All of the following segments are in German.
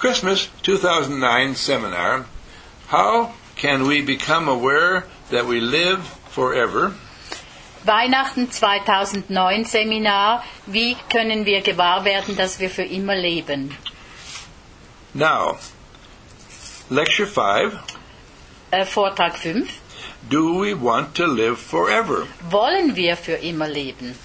Christmas 2009 seminar, How Can We Become Aware That We Live Forever? Weihnachten 2009 Seminar, wie können wir gewahr werden, dass wir für immer leben? Now, Lecture 5. Vortrag 5. Do we want to live forever? Wollen wir für immer leben?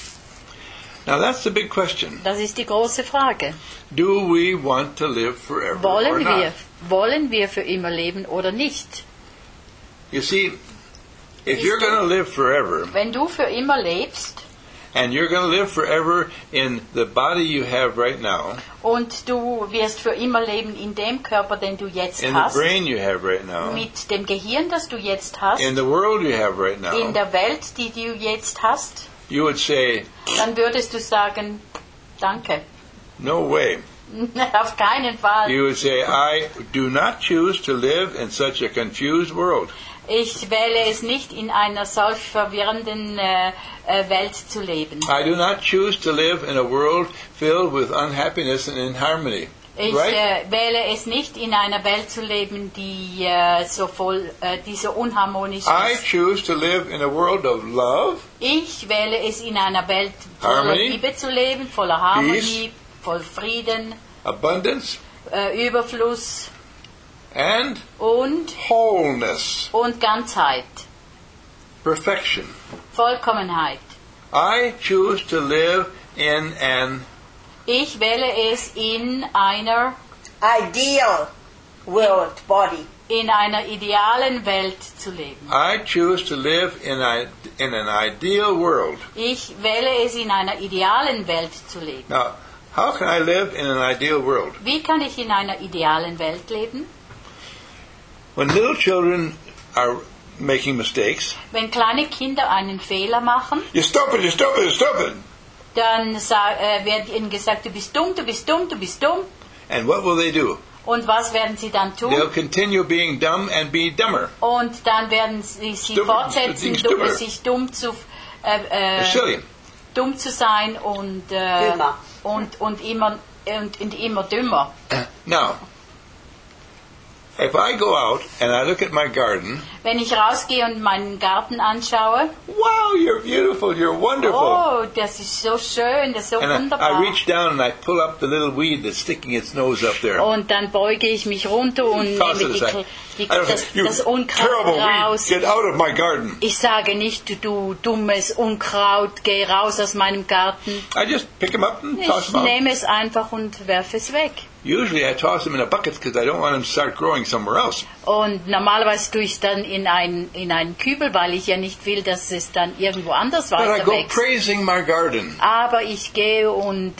Now that's the big question. Das ist die große Frage. Do we want to live forever or not? Wollen wir für immer leben oder nicht? You see, if you're going to live forever, wenn du für immer lebst, and you're going to live forever in the body you have right now, und du wirst für immer leben in dem Körper, den du jetzt in hast, the brain you have right now, mit dem Gehirn, das du jetzt hast, in the world you have right now, in der Welt, die du jetzt hast, you would say, dann würdest du sagen, danke. No way. Auf keinen Fall. You would say, I do not choose to live in such a confused world. Ich wähle es nicht, in einer solch verwirrenden Welt zu leben. I do not choose to live in a world filled with unhappiness and inharmony. Ich Right? wähle es nicht, in einer Welt zu leben, die die so unharmonisch I ist. choose to live in a world of love, Ich wähle es, in einer Welt voller Harmony, Liebe zu leben, voller Harmonie, voll Frieden, abundance, Überfluss and und wholeness, Ganzheit, perfection. Vollkommenheit. I choose to live in an Ich wähle es, in einer ideal world body. in einer idealen Welt zu leben. I choose to live in an ideal world. Ich wähle es, in einer idealen Welt zu leben. Now, how can I live in an ideal world? Wie kann ich in einer idealen Welt leben? When little children are making mistakes, Wenn kleine Kinder einen Fehler machen, you're stupid, you're stupid, you're stupid. dann wird ihnen gesagt, du bist dumm, du bist dumm, du bist dumm. And what will they do? Und was werden sie dann tun? They'll continue being dumb and be dumber. Und dann werden sie Stupid, fortsetzen, stupid. sich dumm zu They're silly. dumm zu sein und Dümmer. und immer dümmer. Now, if I go out and I look at my garden, Wenn ich rausgehe und meinen Garten anschaue, wow, you're beautiful, you're wonderful. oh, das ist so schön, das ist so And I wunderbar. reach down and I pull up the little weed that's sticking its nose up there. Und dann beuge ich mich runter und Toss nehme it aside. das Unkraut terrible weed, raus. get out of my garden. Ich sage nicht, du dummes Unkraut, geh raus aus meinem Garten. I just pick them up and toss Ich them out. nehme es einfach und werfe es weg. Usually I toss them in a bucket because I don't want them to start growing somewhere else. Und normalerweise tue ich es dann in einen Kübel, weil ich ja nicht will, dass es dann irgendwo anders But I weiter go wächst. praising my garden. Aber ich gehe und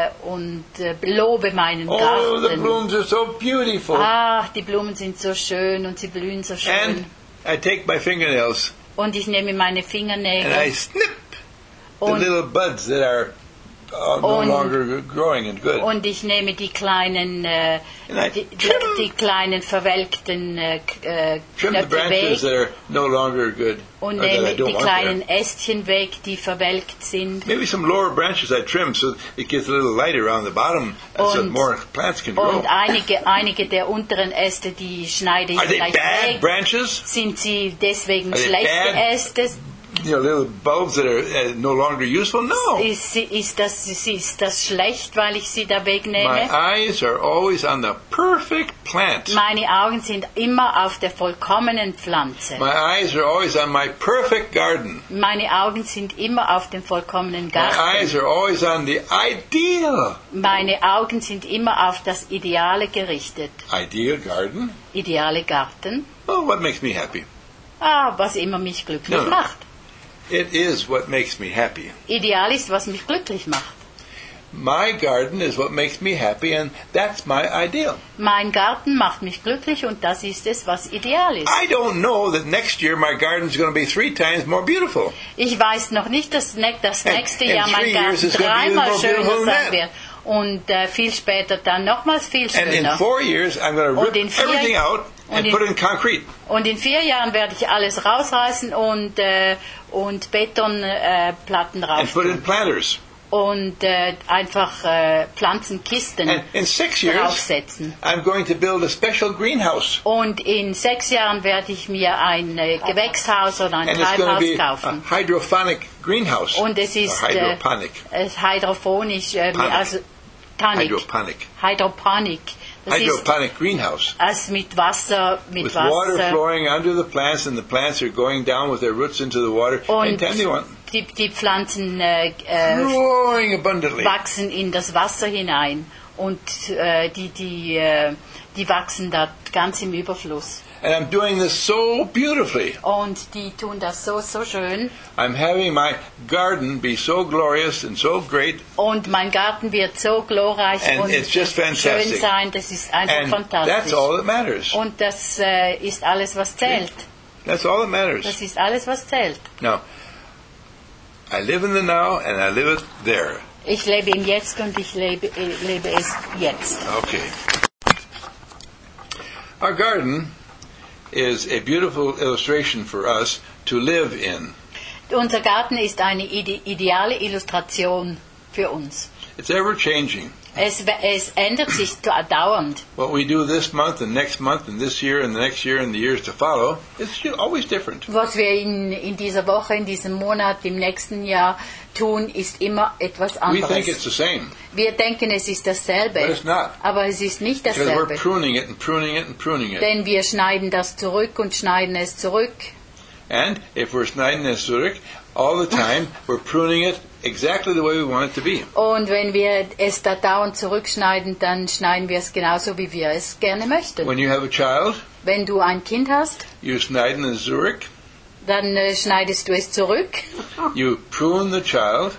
lobe meinen Oh, the Garten. blooms are so beautiful. Ach, die Blumen sind so schön und sie blühen so schön. And I take my fingernails Und ich nehme meine and I Fingernägel snip the und, little buds that are no Und- longer growing and good. und ich nehme die kleinen, And I die kleinen verwelkten trim the Knöpfe branches weg that are no longer good und or that I nehme don't die want kleinen there. Ästchen weg, die verwelkt sind. Maybe some lower branches I trim so it gets a little light around the bottom so that Und- more plants can grow. Und einige der unteren Äste, die schneide ich Are they vielleicht bad weg. branches? Sind sie deswegen Are they schlechte bad? Äste? You know, little bulbs that are no longer useful? No. Ist das schlecht, weil ich sie da My wegnehme? eyes are always on the perfect plant. Meine Augen sind immer auf der vollkommenen Pflanze. My eyes are always on my perfect garden. Meine Augen sind immer auf dem vollkommenen My eyes Garten. are always on the ideal. Meine Augen sind immer auf das Ideale gerichtet. Ideal garden? Ideale Garten. Oh, what makes me happy? Was immer mich glücklich No. macht. It is what makes me happy. Ideal ist, was mich glücklich macht. My garden is what makes me happy, and that's my ideal. Mein Garten macht mich glücklich und das ist es, was ideal ist. I don't know that next year my garden's going to be 3 times more beautiful. Ich weiß noch nicht, dass das nächste And Jahr mein 3 years Garten it's gonna be dreimal more schöner beautiful than sein that. wird. Und viel später dann nochmals viel And in schöner. 4 years, I'm going to Und rip in 4 everything out and und in- put it in concrete. Und in 4 Jahren werde ich alles rausreißen und Betonplatten And put rauf in planters. und einfach Pflanzenkisten And in 6 years, draufsetzen. I'm going to build a special greenhouse. Und in 6 Jahren werde ich mir ein Gewächshaus oder ein And it's going to be Treibhaus a kaufen. hydrophonic greenhouse. Und es ist Hydroponic. hydrophonisch, Panic. also Tonic. Hydroponic. Hydroponic. Das Hydroponic greenhouse. ist also mit Wasser, With water Wasser. flowing under the plants, and the plants are going down with their roots into the water. Und And tell me what, die Pflanzen growing abundantly. wachsen in das Wasser hinein und die wachsen da ganz im Überfluss. And I'm doing this so beautifully. Und die tun das so schön. I'm having my garden be so glorious and so great. Und mein Garten wird so glorreich And und it's just schön fantastic. sein. Das ist einfach And that's fantastisch. all that matters. Und das ist alles, was zählt. That's all that matters. Das ist alles, was zählt. Now, I live in the now and I live it there. Ich lebe im Jetzt und ich lebe es jetzt. Okay. Our garden is a beautiful illustration for us to live in. Unser Garten ist eine ideale Illustration für uns. It's ever changing. Es ändert sich dauernd. What we do this month and this year and the next year and the years to follow, it's always different. Was wir in dieser Woche, in diesem Monat, im nächsten Jahr tun, ist immer etwas We think anderes. it's the same, Wir denken, es ist but dasselbe, it's not. aber es ist nicht Because we're dasselbe. pruning it and pruning it and pruning it. Denn wir schneiden das zurück und schneiden es zurück. And if we're schneiding it zurück, all the time, we're pruning it exactly the way we want it to be. Und wenn wir es da dauernd zurückschneiden, dann schneiden wir es genauso, wie wir es gerne möchten. When you have a child, Wenn du ein Kind hast, you schneiden it zurück, dann schneidest du es zurück. you prune the child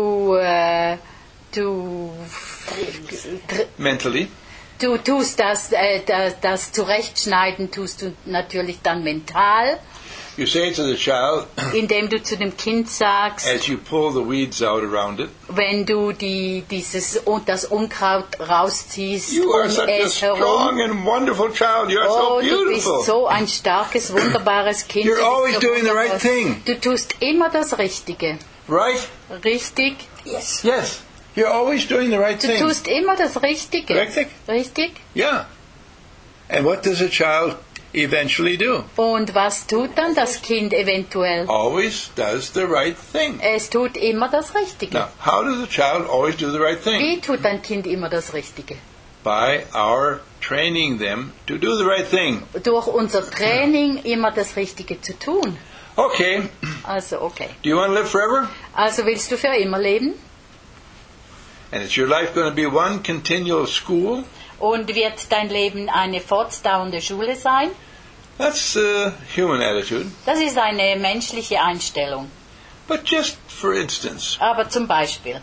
mentally, Du tust das Zurechtschneiden tust du natürlich dann mental, you say to the child, indem du zu dem Kind sagst, as you pull the weeds out around it, wenn du das Unkraut rausziehst you are such a es herum. strong and wonderful child, you are so Oh, du bist beautiful. so ein starkes, wunderbares Kind. You're Du bist always so doing the right wunderbar. thing. Du tust immer das Richtige. Right? Richtig? Yes. Yes. You're always doing the right Du thing. tust immer das Richtige. Richtig? Richtig? Yeah. And what does a child eventually do? Und was tut dann das Kind eventuell? Always does the right thing. Es tut immer das Richtige. Now, how does a child always do the right thing? Wie tut ein Kind immer das Richtige? By our training them to do the right thing. Durch unser Training immer das Richtige zu tun. Okay. Also okay. Do you want to live forever? Also willst du für immer leben? And is your life going to be one continual school? Und wird dein Leben eine fortdauernde Schule sein? That's a human attitude. Das ist eine menschliche Einstellung. But just for instance, Aber zum Beispiel.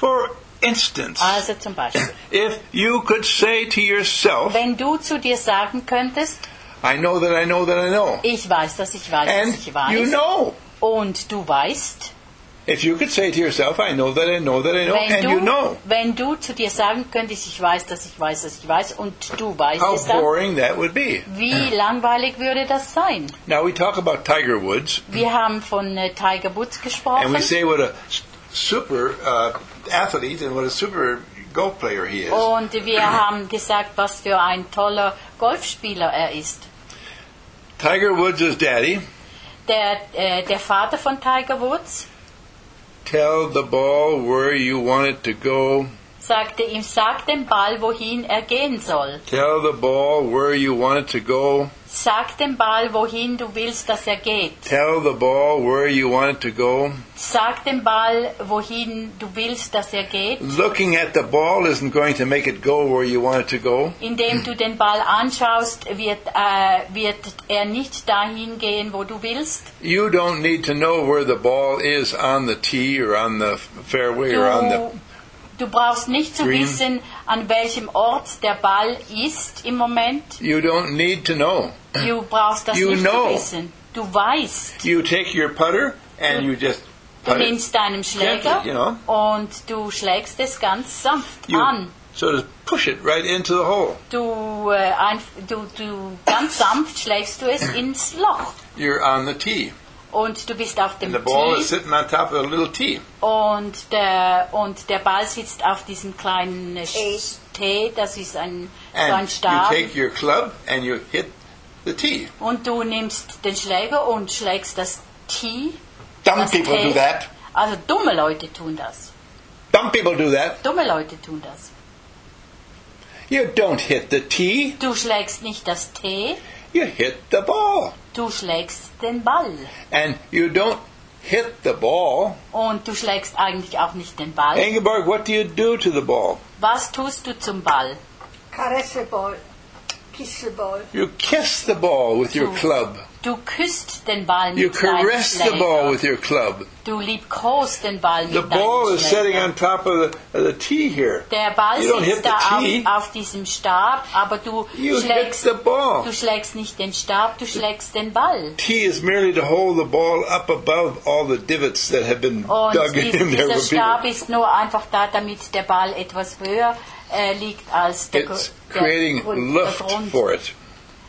Also zum Beispiel. if you could say to yourself, Wenn du zu dir sagen könntest, I know that I know that I know. ich weiß, dass ich weiß, And dass ich weiß. you know. Und du weißt. If you could say to yourself, I know that I know that I know, and you know. Wenn du zu dir sagen könntest, ich weiß, dass ich weiß, dass ich weiß, und du weißt How es dann, boring that would be. wie langweilig würde das sein? Now we talk about Tiger Woods, Wir haben von Tiger Woods and gesprochen. we say what a super athlete and what a super golf player he is. Und wir haben gesagt, was für ein toller Golfspieler er ist. Tiger Woods' daddy, Der Vater von Tiger Woods tell the ball where you want it to go. sagte ihm, sag dem Ball, wohin er gehen soll. Tell the ball where you want it to go. Sag dem Ball, wohin du willst, dass er geht. Tell the ball where you want it to go. Sag dem Ball, wohin du willst, dass er geht. Looking at the ball isn't going to make it go where you want it to go. Indem du den Ball anschaust, wird er nicht dahin gehen, wo du willst. You don't need to know where the ball is on the tee or on the fairway or on the... Du brauchst nicht zu Green. wissen, an welchem Ort der Ball ist im Moment. You don't need to know. Du brauchst das You nicht know. zu wissen. Du weißt. You take your putter and you just Du put it. nimmst deinen Schläger Gently, you know. und du schlägst es ganz sanft You an. sort of push it right into the hole. Du ganz sanft schlägst du es ins Loch. You're on the tee. und du bist auf and dem the ball Tee is sitting on top of a little tee. und der Ball sitzt auf diesem kleinen Tee. Tee, das ist so ein And you Stab. take your club and you hit the tee. Und du nimmst den Schläger und schlägst das Tee. Dumb das people Tee. do that. Also dumme Leute tun das. Dumb people do that. Dumme Leute tun das. You don't hit the tee, Du schlägst nicht das Tee, you hit the ball. du schlägst den Ball. And you don't hit the ball. Und du schlägst eigentlich auch nicht den Ball. Ingeborg, what do you do to the ball? Was tust du zum Ball? Caresseball, kisseball. You kiss the ball with your club. Du küsst den Ball You mit deinem caress the ball Schläger. with your club. Du liebkost den Ball mit The ball deinem is sitting Schläger. on top of the tee here. Der Ball You don't hit sitzt the da tee. auf diesem Stab, aber du You hit schlägst, the ball. du schlägst nicht den Stab, du schlägst den Ball. Tee is merely to hold the ball up above all the divots that have been Und dug in there dieser for Stab people. ist nur einfach da, damit der Ball etwas höher liegt als der, It's der, creating Grund- lift der Grund. for it.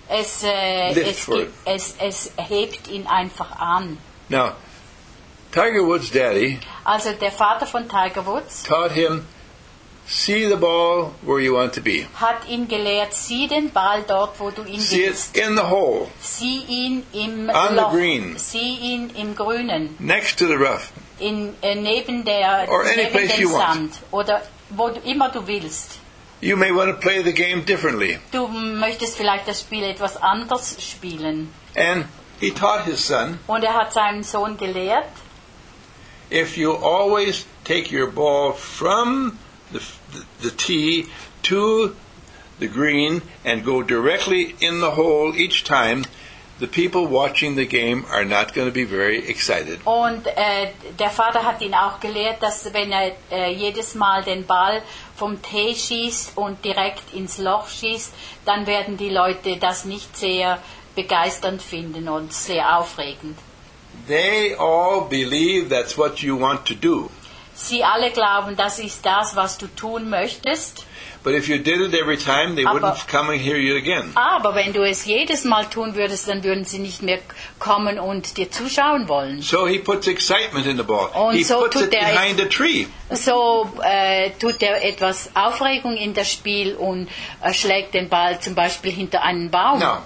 Lift for it. Es hebt ihn einfach an. Now, Tiger Woods' daddy Also der Vater von Tiger Woods taught him, see the ball where you want to be. hat ihn gelehrt, sieh den Ball dort, wo du ihn See it willst. in the hole, Sieh ihn im On the Loch. green. Sieh ihn im Grünen. next to the rough. Neben Or any neben place dem you want. Sand. Oder wo du immer du willst. You may want to play the game differently. Du möchtest vielleicht das Spiel etwas anders spielen. And he taught his son, Und er hat seinen Sohn gelehrt, if you always take your ball from the tee to the green and go directly in the hole each time, the people watching the game are not going to be very excited. und der Vater hat ihn auch gelehrt, dass wenn er jedes Mal den Ball vom Tee schießt und direkt ins Loch schießt, dann werden die Leute das nicht sehr begeisternd finden und sehr aufregend. They all believe that's what you want to do. Sie alle glauben, das ist das, was du tun möchtest. But if you did it every time, they Aber- wouldn't come and hear you again. Aber wenn du es jedes Mal tun würdest, dann würden sie nicht mehr kommen und dir zuschauen wollen. So he puts excitement in the ball. Und He so puts tut it er- behind a tree. So tut er etwas Aufregung in das Spiel und schlägt den Ball zum Beispiel hinter einen Baum. Now,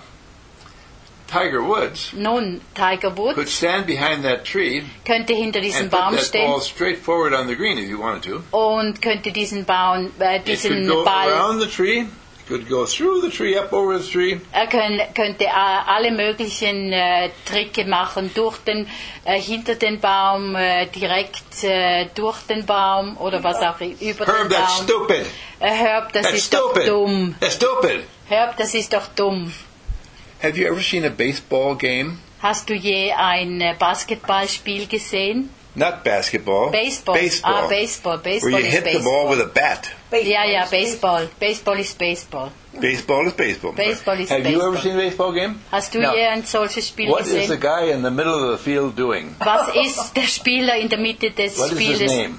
Tiger Woods Nun, Tiger could Woods stand behind that tree könnte hinter diesem and put Baum that stehen ball straight forward on the green if you wanted to. und könnte diesen It diesen could go Ball, around the tree, it could go through the tree, up over the tree, er könnte alle möglichen Tricke machen, hinter den Baum, direkt durch den Baum oder was auch über Herb, den that's Baum. stupid. Herb, das That's ist doch stupid. dumm. That's stupid. Herb, das ist doch dumm. Have you ever seen a baseball game? Hast du je ein Basketballspiel gesehen? Not basketball. Baseball. Baseball. Ah, Baseball. Where Baseball you ist hit the Baseball. ball with a bat. Ja, ja, Baseball. Baseball ist Baseball. Baseball is baseball. Baseball is Have you baseball. ever seen a baseball game? Hast du No. je ein solches Spiel What is the gesehen? guy in the middle of the field doing? Was ist der Spieler in der Mitte des What is his Spieles? name?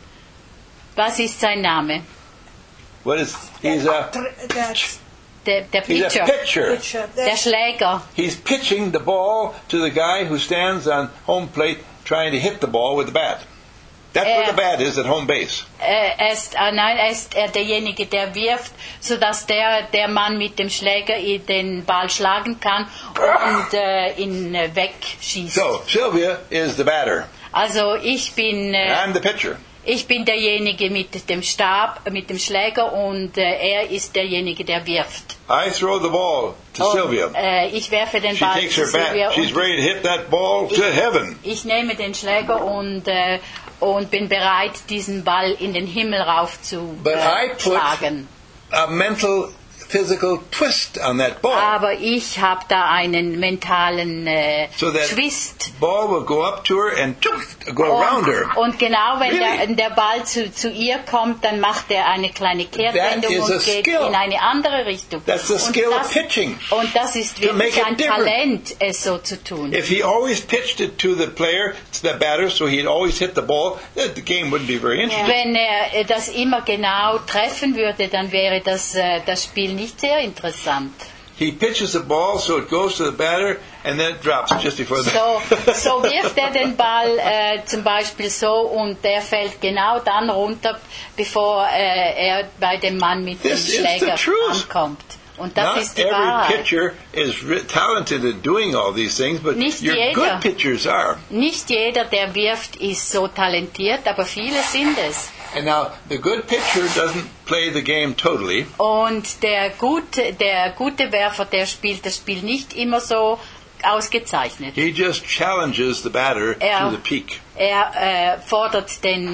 Was ist sein Name? What is he's a That's Der he's a Pitcher. pitcher. picture. Der That's Schläger. He's pitching the ball to the guy who stands on home plate trying to hit the ball with the bat. That's where the bat is at home base. Er ist derjenige, der wirft, sodass der Mann mit dem Schläger den Ball schlagen kann und ihn wegschießt. So Sylvia is the batter. Also ich bin I'm the pitcher. derjenige mit dem Stab, mit dem Schläger und er ist derjenige, der wirft. I throw the ball to Sylvia. Ich werfe den She Ball takes zu her Sylvia bat. She's und ready to hit that ball to heaven. ich nehme den Schläger und bin bereit, diesen Ball in den Himmel rauf zu But I put schlagen. a mental, physical twist on that ball. Aber ich habe da einen mentalen So that Twist. ball will go up to her and go around her. Und genau wenn Really? der Ball zu ihr kommt, dann macht er eine kleine Kehrtwendung That is a und geht skill. in eine andere Richtung. That's the Und skill of das- pitching. Und das ist To make wirklich it ein different. Talent, es so zu tun. If he always pitched it to the player, to the batter, so he'd always hit the ball, the game wouldn't be very interesting. Wenn er das immer genau treffen würde, dann wäre das Spiel nicht sehr interessant. he pitches the ball so it goes to the batter and then it drops just before the... So wirft er den Ball zum Beispiel so und der fällt genau dann runter, bevor er bei dem Mann mit dem This is Schläger the truth. ankommt. Und das Not ist die every Wahrheit. pitcher is talented at doing all these things, but Nicht your jeder. good pitchers are. Nicht jeder, der wirft, ist so talentiert, aber viele sind es. And now, the good pitcher doesn't play the game totally. Und der gute Werfer, der spielt das Spiel nicht immer so ausgezeichnet. He just challenges the batter to the peak Er fordert den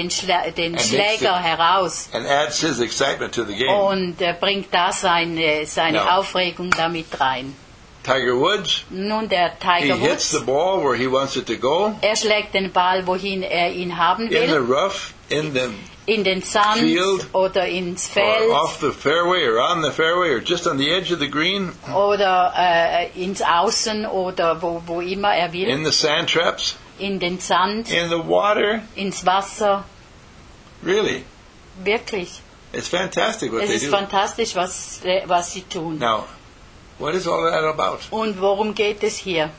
Schläger heraus and adds his excitement to the game. und bringt da seine Ja. Aufregung damit rein. Tiger Woods, Nun der he Tiger hits Woods, the ball where he wants it to go, er schlägt den Ball, wohin er ihn haben in the will, rough, in the in den Sand field, oder ins or Feld off the fairway or on the fairway or just on the edge of the green, oder ins Außen oder wo immer er will, in the sand traps, in den Sand, in the water. ins Wasser. Really, Wirklich. it's fantastic what Es they ist do. fantastisch, was sie tun. Now, what is all that about? Und worum geht es hier?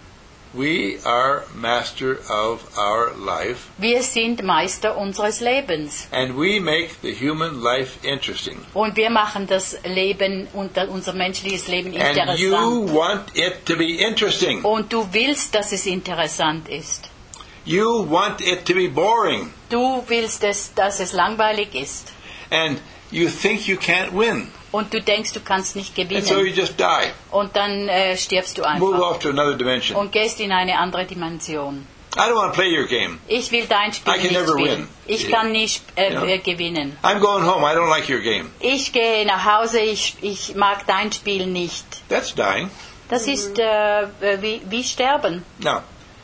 We are master of our life, Wir sind Meister unseres Lebens. and we make the human life interesting. Und wir machen das Leben, unser menschliches Leben And you interessant. want it to be interesting. Und du willst, dass es interessant ist. You want it to be boring. Du willst, dass es langweilig ist. And you think you can't win. Und du denkst, du kannst nicht And so you gewinnen. just die. Und dann stirbst du Move einfach. off to another dimension. Und gehst in eine andere Dimension. I don't want to play your game. Ich will dein Spiel I can nicht never spielen. win. Ich kann nicht Ja. gewinnen. I'm going home. I don't like your game. Ich gehe nach Hause, ich mag dein Spiel nicht. That's dying. Das ist wie Sterben. Now,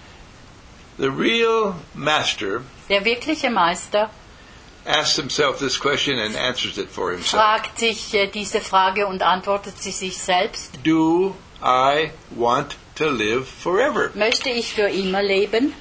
the real master Der wirkliche Meister asks himself this question and answers it for himself. fragt sich diese Frage und antwortet sie sich selbst. Do I want to live forever? Möchte ich für immer leben?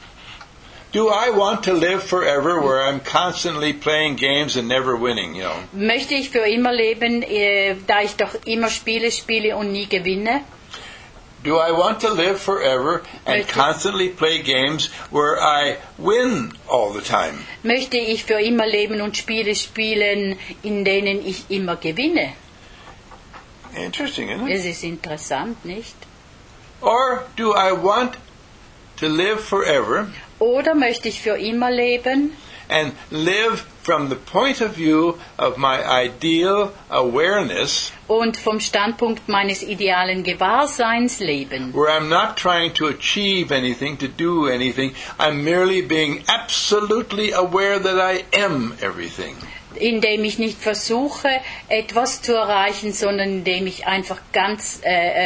Do I want to live forever where I'm constantly playing games and never winning, Möchte ich für immer leben, da ich doch immer spiele und nie gewinne? Do I want to live forever and Möchte- constantly play games where I win all the time? Möchte ich für immer leben und Spiele spielen, in denen ich immer gewinne? Interesting, isn't it? Es ist interessant, nicht? Or do I want to live forever Oder möchte ich für immer leben and live from the point of view of my ideal awareness, und vom Standpunkt meines idealen Gewahrseins leben? where I'm not trying to achieve anything, to do anything, I'm merely being absolutely aware that I am everything. Indem ich nicht versuche, etwas zu erreichen, sondern indem ich einfach ganz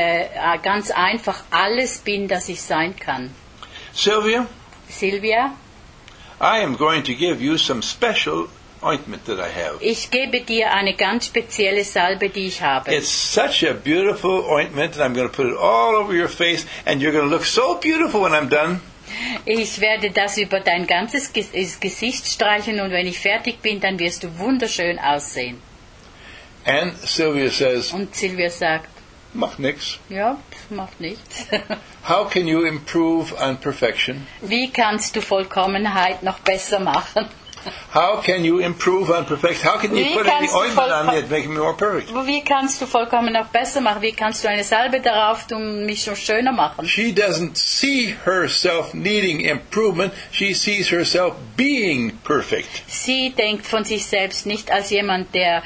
einfach alles bin, das ich sein kann. Sylvia, Silvia, I am going to give you some special ointment that I have. ich gebe dir eine ganz spezielle Salbe, die ich habe. It's such a beautiful ointment, and I'm going to put it all over your face, and you're going to look so beautiful when I'm done. Ich werde das über dein ganzes Gesicht streichen und wenn ich fertig bin, dann wirst du wunderschön aussehen. And Sylvia says, Und Silvia sagt, Mach nix. ja, macht nichts. How can you improve on perfection? Wie kannst du Vollkommenheit noch besser machen? How can you improve on perfection? How can you Wie put any kannst du ointment on vollko- me to make me more perfect? Wie kannst du vollkommen noch besser machen? Wie kannst du eine Salbe darauf tun, mich noch schöner machen? She doesn't see herself needing improvement. She sees herself being perfect. Sie denkt von sich selbst nicht als jemand, der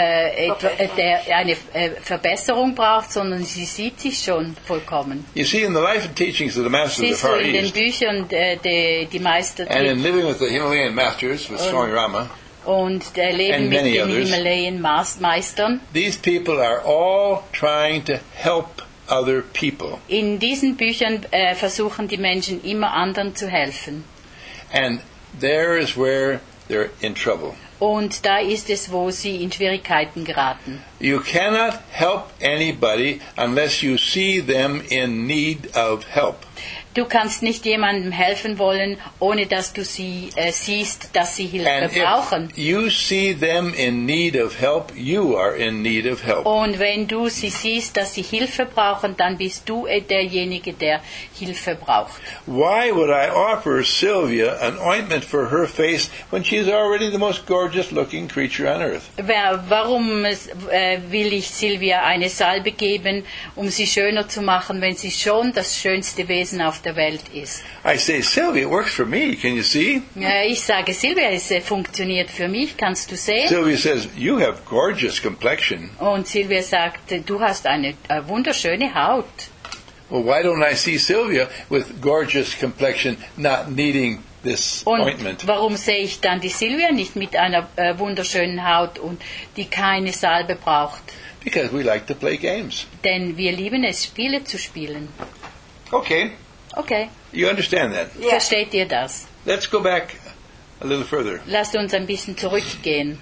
eine Verbesserung braucht, sondern sie sieht sich schon vollkommen. You see, in the life and teachings of the Masters of the Siehst du Far in den East, Büchern die Meister and in Living with the Himalayan Masters with Swami Rama, und der Leben and mit many den others. Himalayan-Meistern, these people are all trying to help other people. in diesen Büchern versuchen die Menschen immer anderen zu helfen. And there is where they're in trouble. Und da ist es, wo sie in Schwierigkeiten geraten. You cannot help anybody unless you see them in need of help. Du kannst nicht jemandem helfen wollen, ohne dass du sie siehst, dass sie Hilfe And brauchen. if you see them in need of help, you are in need of help. Und wenn du sie siehst, dass sie Hilfe brauchen, dann bist du derjenige, der Hilfe braucht. Why would I offer Sylvia an ointment for her face when she's already the most gorgeous looking creature on earth? Warum will ich Silvia eine Salbe geben, um sie schöner zu machen, wenn sie schon das schönste Wesen auf der Welt ist? I say, Sylvia, it works for me. Can you see? Ich sage, Silvia, es funktioniert für mich, kannst du sehen? Sylvia says, you have gorgeous complexion. Und Silvia sagt, du hast eine wunderschöne Haut. Well, why don't I see Sylvia with gorgeous complexion not needing this Und ointment? warum sehe ich dann die Silvia nicht mit einer wunderschönen Haut und die keine Salbe braucht? Because we like to play games. Denn wir lieben es, Spiele zu spielen. Okay, Okay, you understand that. Yeah. versteht ihr das? Let's go back a little further. Lasst uns ein bisschen zurückgehen.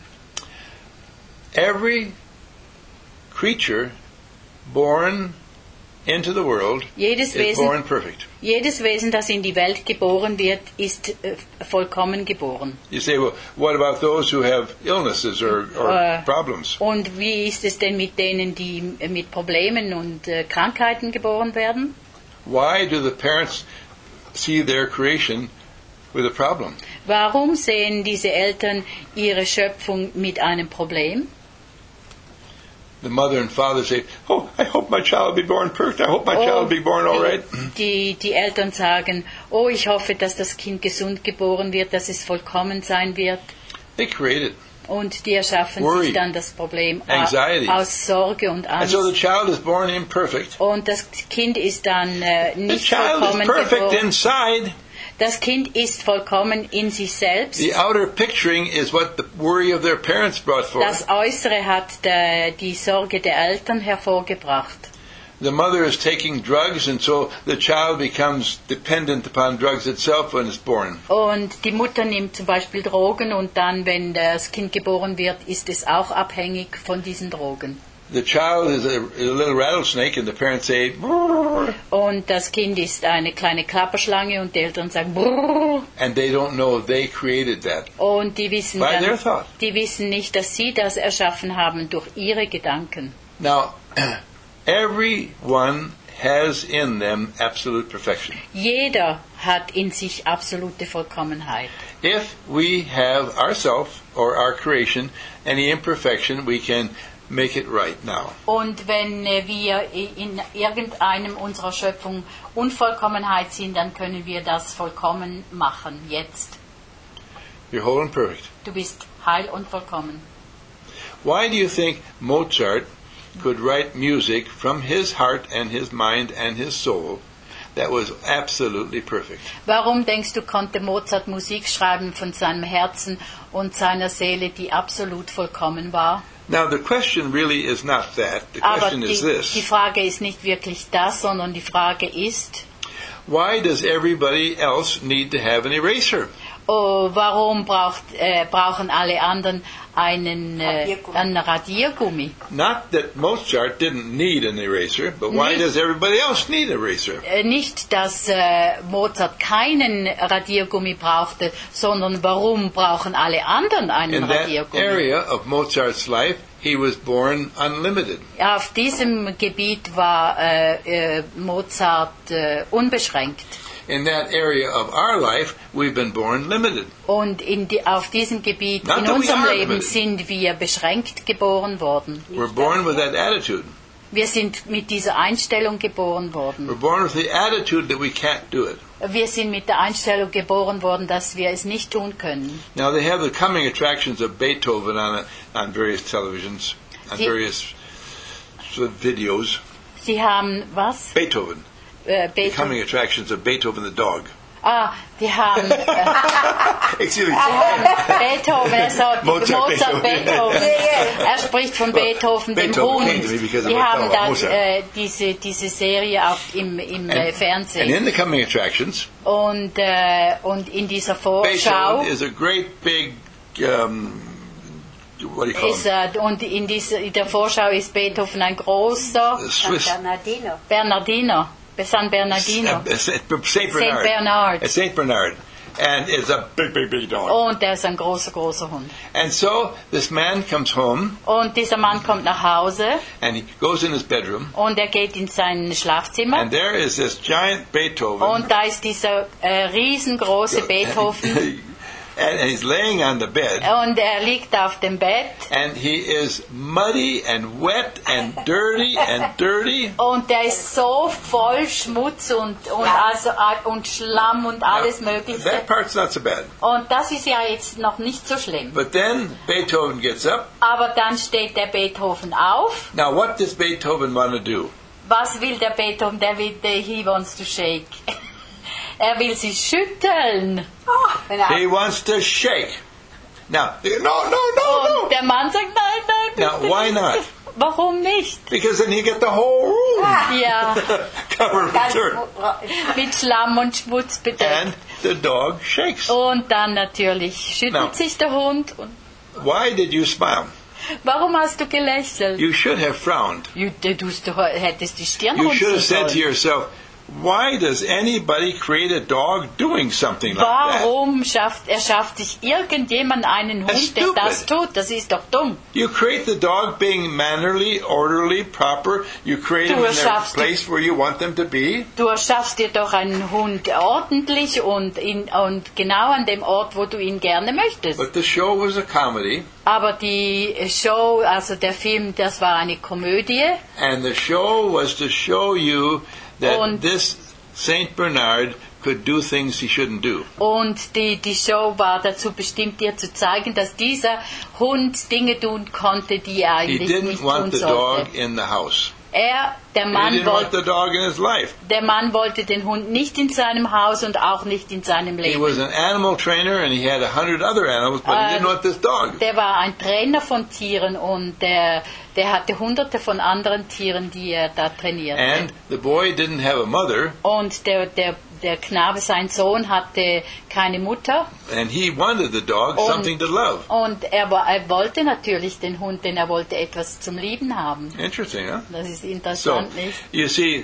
Every creature born into the world Jedes is born Wesen, perfect. jedes Wesen, das in die Welt geboren wird, ist vollkommen geboren. You say, well, what about those who have illnesses or problems? Und wie ist es denn mit denen, die mit Problemen und Krankheiten geboren werden? Why do the parents see their creation with a problem? Warum sehen diese Eltern ihre Schöpfung mit einem Problem? The mother and father say, oh, I hope my child will be born perfect. I hope my child will be born all right. Die Eltern sagen, oh, ich hoffe, dass das Kind gesund geboren wird, dass es vollkommen sein wird. They create it. Und die erschaffen Worry, sich dann das Problem anxiety. aus Sorge und And Angst. so the child is born imperfect. Und das Kind ist dann The nicht child is vollkommen perfect geboren. inside. Das Kind ist vollkommen in sich selbst. The outer picturing is what the worry of their parents brought forth. Das Äußere hat die Sorge der Eltern hervorgebracht. The mother is taking drugs, and so the child becomes dependent upon drugs itself when it's born. Und die Mutter nimmt zum Beispiel Drogen und dann, wenn das Kind geboren wird, ist es auch abhängig von diesen Drogen. The child is a little rattlesnake, and the parents say, "Brrr," Und das Kind ist eine kleine Klapperschlange und die Eltern sagen Brrr. and they don't know they created that. Und die wissen, By their dann, thought. die wissen nicht, dass sie das erschaffen haben durch ihre Gedanken. Now, everyone has in them absolute perfection. Jeder hat in sich absolute Vollkommenheit. If we have ourself or our creation any imperfection, we can make it right now. Und wenn wir in irgendeinem unserer Schöpfung Unvollkommenheit sind, dann können wir das vollkommen machen, jetzt. You're whole and perfect. Du bist heil und vollkommen. Why do you think Mozart could write music from his heart and his mind and his soul that was absolutely perfect? Warum denkst du, konnte Mozart Musik schreiben von seinem Herzen und seiner Seele, die absolut vollkommen war? Now the question really is not that. The Aber question is die this. Frage ist nicht wirklich das, sondern die Frage ist, Why does everybody else need to have an eraser? warum brauchen alle anderen einen Radiergummi? Not that Mozart didn't need an eraser, but why Nicht- does everybody else need an eraser? Nicht, dass Mozart keinen Radiergummi brauchte, sondern warum brauchen alle anderen einen In that Radiergummi? area of Mozart's life, he was born unlimited. Auf diesem Gebiet war Mozart unbeschränkt. In that area of our life, we've been born limited. Und auf diesem Gebiet Not in that we unserem are Leben limited. sind wir beschränkt geboren worden. We're born with that attitude. Wir sind mit dieser Einstellung geboren worden. We're born with the attitude that we can't do it. Wir sind mit der Einstellung geboren worden, dass wir es nicht tun können. Now they have the coming attractions of Beethoven on various televisions, on Sie- various sort of videos. Sie haben was? Beethoven. The Beethoven. coming attractions of Beethoven the dog. Die haben Excuse me. Beethoven, also Mozart, Mozart, Beethoven. Er spricht von Beethoven, dem Beethoven Hund. came to me because Die I'm haben talking about das, Mozart. diese Serie im And Fernsehen. in the coming attractions, Und in dieser Vorschau Beethoven is a great big, what do you call ist, him? und in der Vorschau ist Beethoven ein großer A Swiss Bernardino. Bernardiner. San Bernardino. Saint Bernard. Saint Bernard. A Saint Bernard. And it's a big dog. Und der ist ein großer Hund. And so this man comes home Und dieser Mann kommt nach Hause and he goes in his bedroom und er geht in sein Schlafzimmer. and there is this giant Beethoven Und da ist dieser riesengroße Beethoven and he's laying on the bed und er liegt auf dem Bett and he is muddy and wet and dirty und der ist so voll Schmutz und Schlamm und alles Mögliche. That part's not so bad. Und das ist ja jetzt noch nicht so schlimm. But then Beethoven gets up. Aber dann steht der Beethoven auf. Now what does Beethoven want to do? Was will der Beethoven? He wants to shake. Er will sie schütteln. He wants to shake. Now, no. Und der Mann sagt, nein, bitte Now, why not? Warum nicht? Because then you get the whole room Ja, covered with dirt. mit Schlamm und Schmutz bedeckt. And the dog shakes. Und dann natürlich schüttelt Now. sich der Hund. Und Why did you smile? warum hast du gelächelt? You should have frowned. Du hättest die Stirn You should runzeln have said to sollen. yourself, why does anybody create a dog doing something like that? Warum erschafft sich irgendjemand einen That's Hund, der das stupid. tut? Das ist doch dumm. You create the dog being mannerly, orderly, proper. You create them in their erschaffst die- place where you want them to be. Du erschaffst dir doch einen Hund ordentlich und genau an dem Ort, wo du ihn gerne möchtest. But the show was a comedy, Aber die Show, also der Film, das war eine Komödie. and the show was to show you that Und- this Saint Bernard could do things he shouldn't do. Und die Show war dazu bestimmt, dir zu zeigen, dass dieser Hund Dinge tun konnte, die er He eigentlich didn't nicht tun want the dog sollte. in the house. Der He Mann didn't want wollte the dog in his life. den Hund nicht in seinem Haus und auch nicht in seinem He Leben. was an animal trainer and he had 100 other animals, but he didn't want this dog. Der war ein Trainer von Tieren und der hatte hunderte von anderen Tieren, die er da trainierte. And the boy didn't have a mother, Und der Knabe, sein Sohn, hatte keine Mutter. and he wanted the dog Und- something to love. Und er wollte natürlich den Hund, denn er wollte etwas zum Lieben haben. Interesting, huh? Das ist So, interessant, nicht? you see,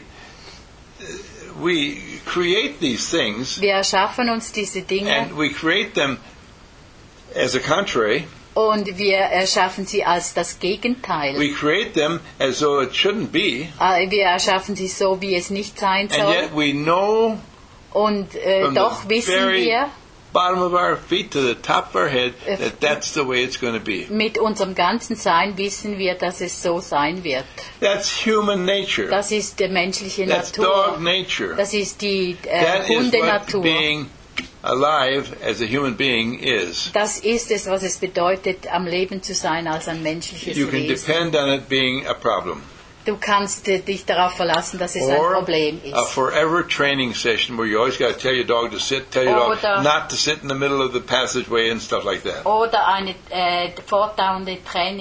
we create these things, Wir erschaffen uns diese Dinge and we create them as a contrary. und wir erschaffen sie als das Gegenteil. We create them as though it shouldn't be, Wir erschaffen sie so, wie es nicht sein and soll. yet we know Und from doch the wissen very wir bottom of our feet to the top of our head that that's the way it's going to be. mit unserem ganzen Sein, wissen wir, dass es so sein wird. That's human nature. Das ist die menschliche That's dog Natur. nature. Das ist die That is what Hundenatur. being alive as a human being is. Das ist es, was es bedeutet, am Leben zu sein als ein menschliches You can Wesen. depend on it being a problem. Du kannst dich darauf verlassen, dass es ein Or Problem a ist. forever training session where you always got to tell your dog to sit, tell your Oder- dog not to sit in the middle of the passageway and stuff like that. Oder eine fortdauernde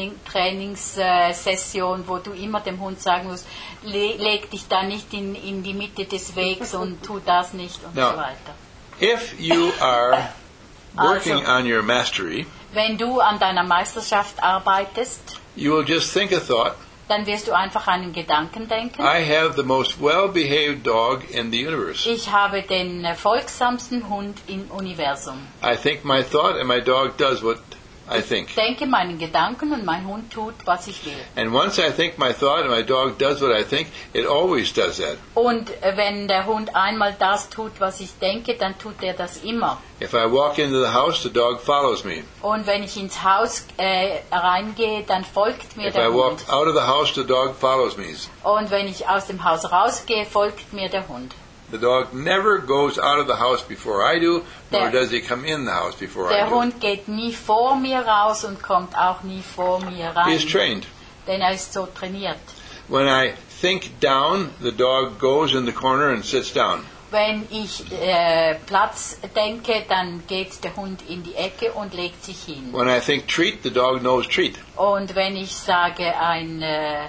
Trainingssession, wo du immer dem Hund sagen musst, leg dich da nicht in die Mitte des Wegs und tu das nicht und No. so weiter. If you are working Also- on your mastery, Wenn du an deiner Meisterschaft arbeitest, you will just think a thought. dann wirst du einfach einen Gedanken denken. I have the most well-behaved dog in the universe. Ich habe den folgsamsten Hund im Universum. I think my thought and my dog does what I think. Ich denke meinen Gedanken und mein Hund tut, was ich will. And once I think my thought and my dog does what I think, it always does that. Und wenn der Hund einmal das tut, was ich denke, dann tut er das immer. If I walk into the house, the dog follows me. Und wenn ich ins Haus reingehe, dann folgt mir If der I walk Hund. out of the house, the dog follows me. Und wenn ich aus dem Haus rausgehe, folgt mir der Hund. The dog never goes out of the house before I do, nor Der- does he come in the house before I Der do. Hund geht nie vor mir raus und kommt auch nie vor mir He is rein. trained. Denn er ist so trainiert. When I think down, the dog goes in the corner and sits down. Wenn ich Platz denke, dann geht der Hund in die Ecke und legt sich hin. When I think treat, the dog knows treat. Und wenn ich sage ein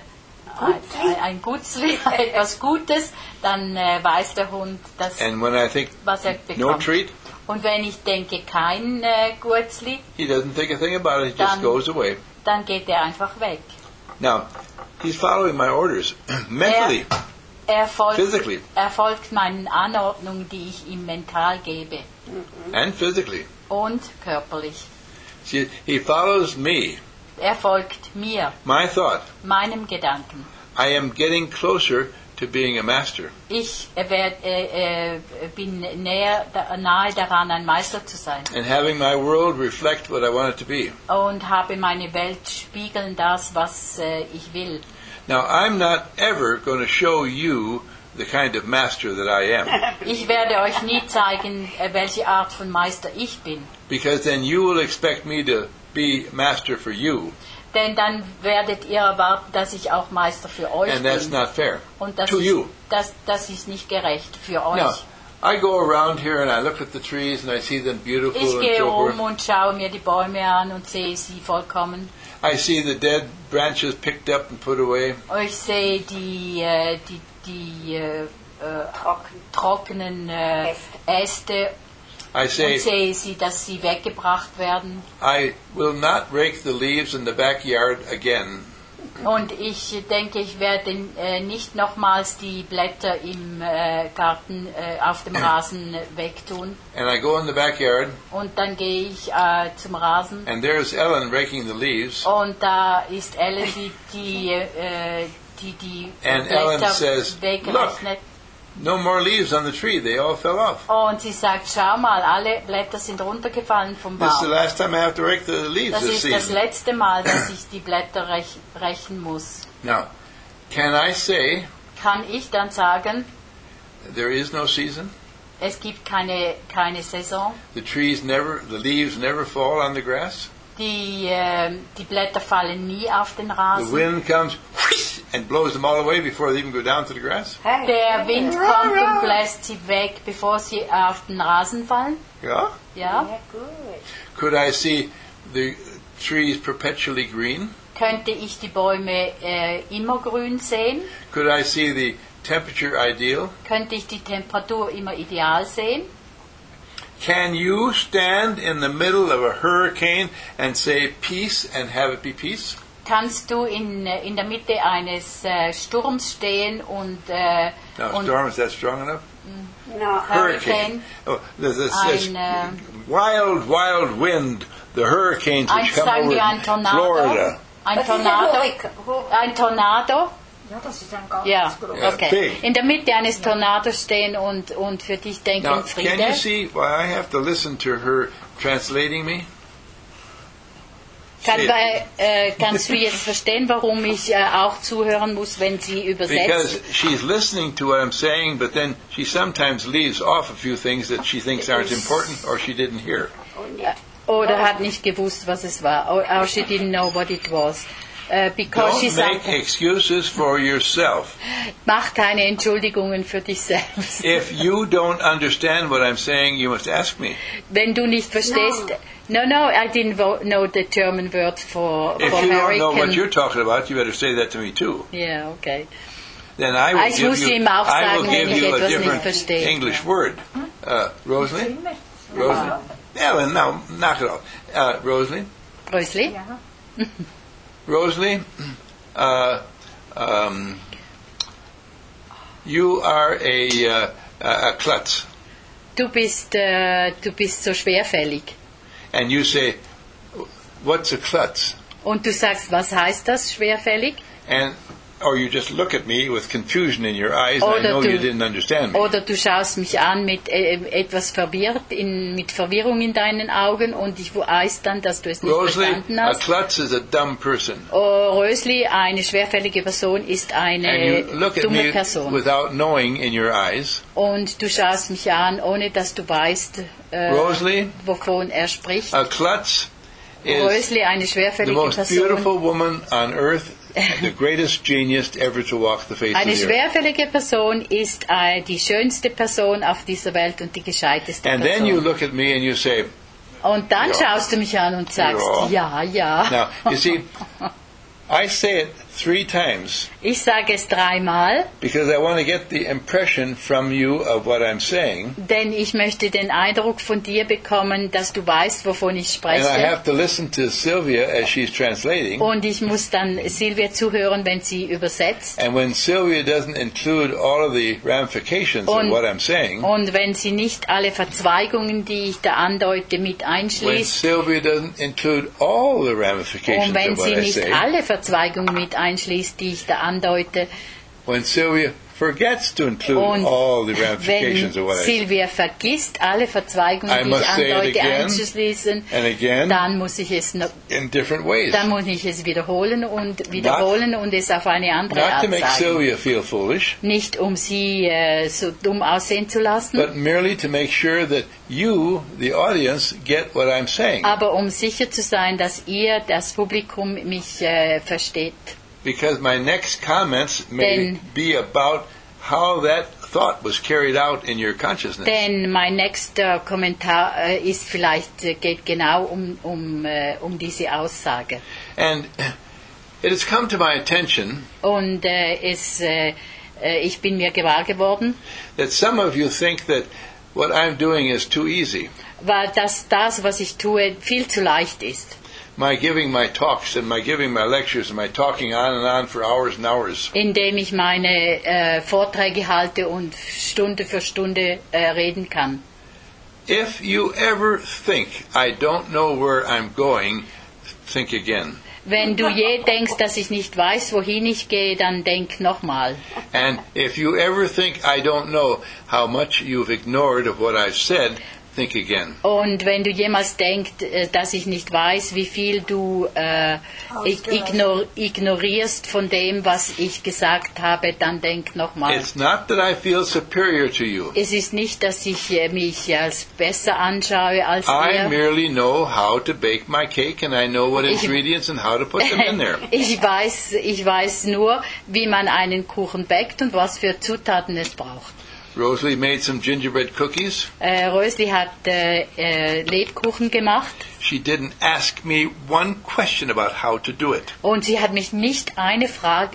Gutzli, etwas Gutes, dann weiß der Hund, dass, And when I think was er no bekommt. treat, Und wenn ich denke kein Gutzli, he doesn't think a thing about it, he just Dann- goes away. dann geht er einfach weg. Now, he's following my orders mentally. Er Physically. folgt meinen Anordnungen, die ich ihm mental gebe. And physically. Und körperlich. See, he follows me, Er folgt mir, my thought. meinem Gedanken. I am getting closer to being a master. Ich bin nahe daran, ein Meister zu sein. And having my world reflect what I want it to be. Und habe meine Welt spiegeln das, was ich will. Now, I'm not ever going to show you the kind of master that I am. Ich werde euch nie zeigen, welche Art von Meister ich bin. Because then you will expect me to be master for you. Denn dann werdet ihr erwarten, dass ich auch Meister für euch And that's bin. not fair. Und das To you. ist nicht gerecht für euch. Now, I go around here and I look at the trees and I see them beautiful Ich and gehe so um forth. und schaue mir die Bäume an und sehe sie vollkommen. I see the dead branches picked up and put away. Ich sehe die trockenen Äste I und say, sehe sie, dass sie weggebracht werden. I will not rake the leaves in the backyard again. Und ich denke, ich werde nicht nochmals die Blätter im Garten auf dem Rasen wegtun. And I go in the backyard Und dann gehe ich zum Rasen. and there's Ellen raking the leaves. Und da ist Ellen, die And Ellen Blätter says, wegrechnet. No more leaves on the tree. They all fell off. Und sie sagt, schau mal, alle Blätter sind runtergefallen vom This is the Baum. last time I have to rake the leaves Das this ist das season. letzte Mal, dass ich die Blätter rächen muss. Now, can I say Kann ich dann sagen, there is no season? es gibt keine Saison? The leaves never fall on the grass? Die Blätter fallen nie auf den The Rasen. wind comes and blows them all away before they even go down to the grass? Hey. Der Wind kommt und bläst sie weg, bevor sie auf den Rasen fallen. Yeah. Ja? Yeah, good. Could I see the trees perpetually green? Könnte ich die Bäume immergrün sehen? Could I see the temperature ideal? Könnte ich die Temperatur immer ideal sehen? Can you stand in the middle of a hurricane and say peace and have it be peace? Kannst du in der Mitte eines Sturms stehen und No, storm, is that strong enough? No. Hurricane. Oh, there's this ein, wild wind. The hurricanes which come sagen over wir ein Tornado? Florida. Ein Was ist ein Tornado? Hurrikan? Ein Tornado? Ja, das ist ein ganz Ja, Ja, okay. big. In der Mitte eines Tornados stehen und für dich denken Now, can Friede. you see why I have to listen to her translating me? Kannst du jetzt verstehen, warum ich auch zuhören muss, wenn sie übersetzt? Because she's listening to what I'm saying, but then she sometimes leaves off a few things that she thinks aren't important or she didn't hear. Oder hat nicht gewusst, was es war. Or she didn't know what it was. Because she Don't make said, excuses for yourself. mach keine Entschuldigungen für dich selbst. If you don't understand what I'm saying, you must ask me. Wenn du nicht verstehst, no, I didn't know the German word for If you don't know what hurricane. you're talking about, you better say that to me too. Yeah, okay. Then I will Ich give muss you, ihm auch I will sagen, wenn give ich you a etwas nicht different verstehe. English word. Rosalie? Rosalie? Ellen, no, knock it off. Rosalie? Rösli? Ja. Rosalie, you are a klutz. Du bist so schwerfällig. And you say, what's a klutz? Und du sagst, was heißt das, schwerfällig? Or you just look at me with confusion in your eyes and I Oder know du- you didn't understand me. Oder du schaust mich an mit etwas verwirrt, mit Verwirrung in deinen Augen und ich weiß dann, dass du es nicht Rosalie, verstanden a hast. klutz is a dumb person. Oh, Rösli, eine schwerfällige Person ist And eine you look at dumme me Person. without knowing in your eyes. Und du schaust mich an, ohne dass du weißt, Rosalie, wovon er spricht. a klutz is Rösli, eine the schwerfällige most Person. beautiful woman on earth, the greatest genius ever to walk the face Eine of the earth. schwerfällige Person ist die schönste Person auf dieser Welt und die gescheiteste And then you Person. look at me and you say, Und dann Ja. schaust du mich an und sagst, ja. now, you see, I say it 3 times Ich sage es 3-mal, because I want to get the impression from you of what I'm saying. denn ich möchte den Eindruck von dir bekommen, dass du weißt, wovon ich And I spreche. have to listen to Sylvia as she's translating. Und ich muss dann Silvia zuhören, wenn sie übersetzt. And when Sylvia doesn't include all of the ramifications of Und- what I'm saying, Und wenn sie nicht alle Verzweigungen, die ich da andeute, mit when einschließt, Sylvia doesn't include all the ramifications und wenn of what sie I nicht say, alle Verzweigungen mit einschließt, die ich da andeute, when Sylvia forgets to include und all the wenn ramifications of what I say, Silvia vergisst, alle Verzweigungen, I die must ich say it andeute, again einzuschließen, and again dann muss ich es noch, in different ways. dann muss ich es wiederholen und es auf eine andere Not to Art make sagen. Sylvia feel foolish, Nicht um sie so dumm aussehen zu lassen, but merely to make sure that you, the audience, get what I'm saying. aber um sicher zu sein, dass ihr, das Publikum, mich versteht. Because my next comments may Denn- be about how that thought was carried out in your consciousness. Denn mein nächster Kommentar ist vielleicht, geht genau um diese Aussage. And it has come to my attention Und ich bin mir gewahr geworden, that some of you think that what I'm doing is too easy. weil das, was ich tue, viel zu leicht ist. My giving my talks and my giving my lectures and my talking on and on for hours and hours. Indem ich meine Vorträge halte und Stunde für Stunde reden kann. If you ever think I don't know where I'm going, think again. Wenn du je denkst, dass ich nicht weiß, wohin ich gehe, dann denk nochmal. And if you ever think I don't know how much you've ignored of what I've said, think again. Und wenn du jemals denkst, dass ich nicht weiß, wie viel du ignorierst von dem, was ich gesagt habe, dann denk nochmal. It's not that I feel superior to you. Es ist nicht, dass ich mich als besser anschaue als I ihr. merely know how to bake my cake and I know what Ich- ingredients and how to put them in there. Ich weiß nur, wie man einen Kuchen backt und was für Zutaten es braucht. Rosalie made some gingerbread cookies. Rösli hat Lebkuchen gemacht She didn't ask me one question about how to do it. und sie hat mich nicht eine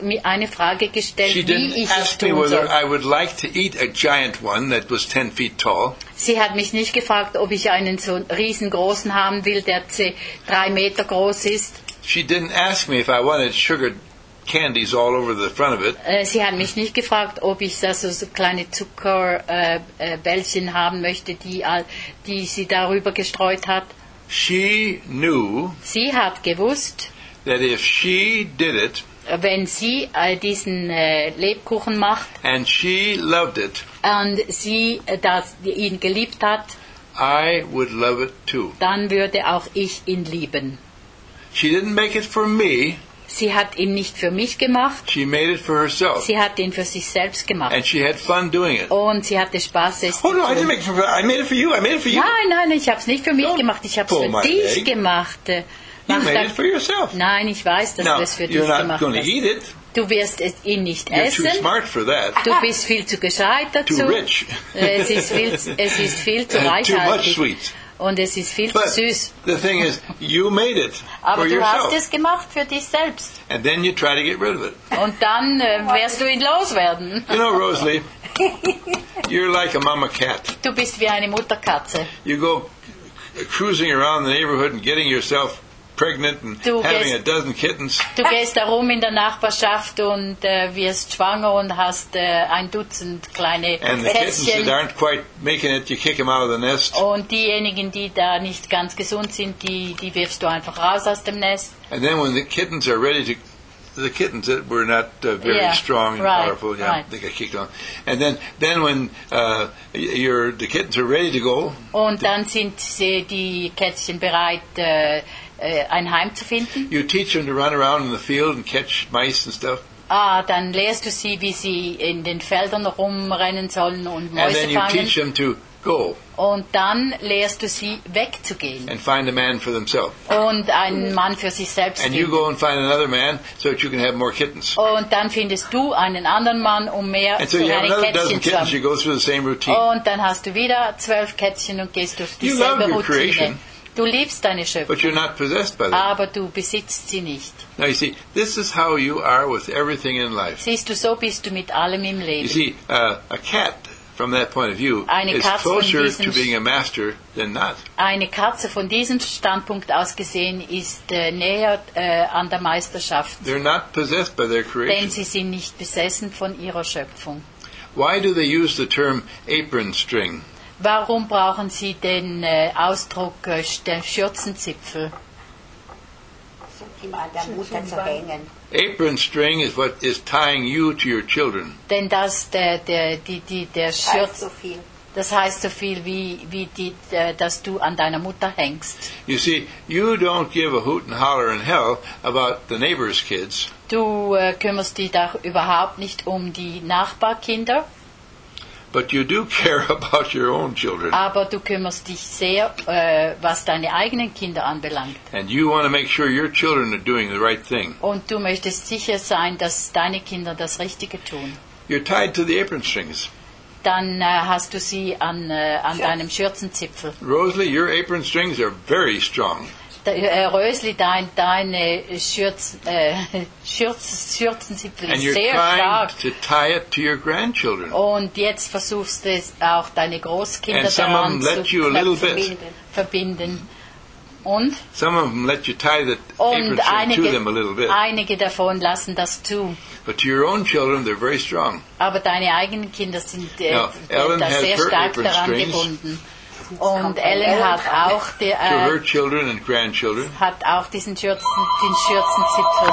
Frage gestellt, She wie didn't ich es ask me tun whether soll. I would like to eat a giant one that was 10 feet tall. Sie hat mich nicht gefragt, ob ich einen so riesengroßen haben will, der 3 Meter groß ist. She didn't ask me if I wanted sugar candies all over the front of it. Sie hat mich nicht gefragt, ob ich so kleine Zuckerbällchen haben möchte, die sie darüber gestreut hat. She knew Sie hat gewusst, that if she did it wenn sie diesen Lebkuchen macht and she loved it, und sie ihn geliebt hat, I would love it too. dann würde auch ich ihn lieben. She didn't make it for me, Sie hat ihn nicht für mich gemacht, she made it for herself. sie hat ihn für sich selbst gemacht. And she had fun doing it. Und sie hatte Spaß, es Oh zu no, I didn't tun. make it for I made it for you. I made it for you. Nein, ich habe es nicht für mich Don't gemacht, ich habe es pull für my dich leg. gemacht. You Mach made dann- it for yourself. Nein, ich weiß, dass Now, du es für dich you're not gemacht going to hast. eat it. Du wirst ihn nicht You're too essen. smart for that. Du bist viel zu gescheit dazu. Too rich. Es ist viel zu And too much reichhaltig. sweet. Und es ist viel zu But süß. the thing is, you made it Aber for du hast yourself. es gemacht für dich selbst. And then you try to get rid of it. Und dann wirst du ihn loswerden. You know, Rosalie, you're like a mama cat. Du bist wie eine Mutterkatze. You go cruising around the neighborhood and getting yourself pregnant and Du having gehst- a dozen kittens. Du gehst da rum in der Nachbarschaft und wirst schwanger und hast 1 Dutzend kleine And the kittens that Kätzchen. aren't quite making it, you kick them out of the nest. Und diejenigen, die da nicht ganz gesund sind, die wirfst du einfach raus aus dem Nest. And then when the kittens are ready to, the kittens that were not very Yeah, strong and right, powerful, yeah, right. they got kicked out. And then when the kittens are ready to go, Und dann sind die Kätzchen bereit, ein Heim zu finden. you teach them to run around in the field and catch mice and stuff. Dann lehrst du sie, wie sie in den Feldern rumrennen sollen und And Mäuse then you teach fangen. them to go Und dann lehrst du sie, wegzugehen and find a man for themselves. und einen Mann für sich selbst And you finden. go and find another man so that you can have more kittens. Und dann findest du einen anderen Mann, um mehr And so you have kleine another dozen Kätzchen zu kittens, you haben. go through the same routine. Und dann hast du wieder 12 Kätzchen und gehst durch You love dieselbe your Routine. creation. Du liebst deine but Schöpfung, you're not possessed by them. aber du besitzt sie nicht. Now you see, this is how you are with everything in life. Siehst du, so bist du mit allem im You Leben. see, a cat, from that point of view, Eine is Katze von closer diesem to being a master than not. Eine Katze von diesem Standpunkt aus gesehen ist näher an der Meisterschaft, They're not possessed by their denn creation. sie sind nicht besessen von ihrer Schöpfung. Why do they use the term apron string? Warum brauchen sie den Ausdruck den Schürzenzipfel? Ihm an der Mutter zu hängen. Apron string is what is tying you to your children. Denn das der Heißt Schürz, so viel. das heißt so viel dass du an deiner Mutter hängst. You see, you don't give a hoot and holler in hell about the neighbor's kids, Du kümmerst dich da überhaupt nicht um die Nachbarkinder, but you do care about your own children. aber du kümmerst dich sehr, was deine eigenen Kinder anbelangt. And you want to make sure your children are doing the right thing. Und du möchtest sicher sein, dass deine Kinder das Richtige tun. You're tied to the apron strings. Dann hast du sie an deinem Schürzenzipfel. Rosalie, your apron strings are very strong. Rösli, deine Schürzenzipfel And ist you're sehr trying stark. to tie it to your grandchildren. Und jetzt versuchst du es auch deine Großkinder And some of daran them let you a little bit. verbinden. Und Some of them let you tie the apron string to them a little bit. einige davon lassen das zu. But to your own children, they're very strong. Aber deine eigenen Kinder sind Now, Ellen da has sehr her stark apron daran strings. gebunden. Und Ellen hat auch, To her children and grandchildren. diesen Schürzenzipfel.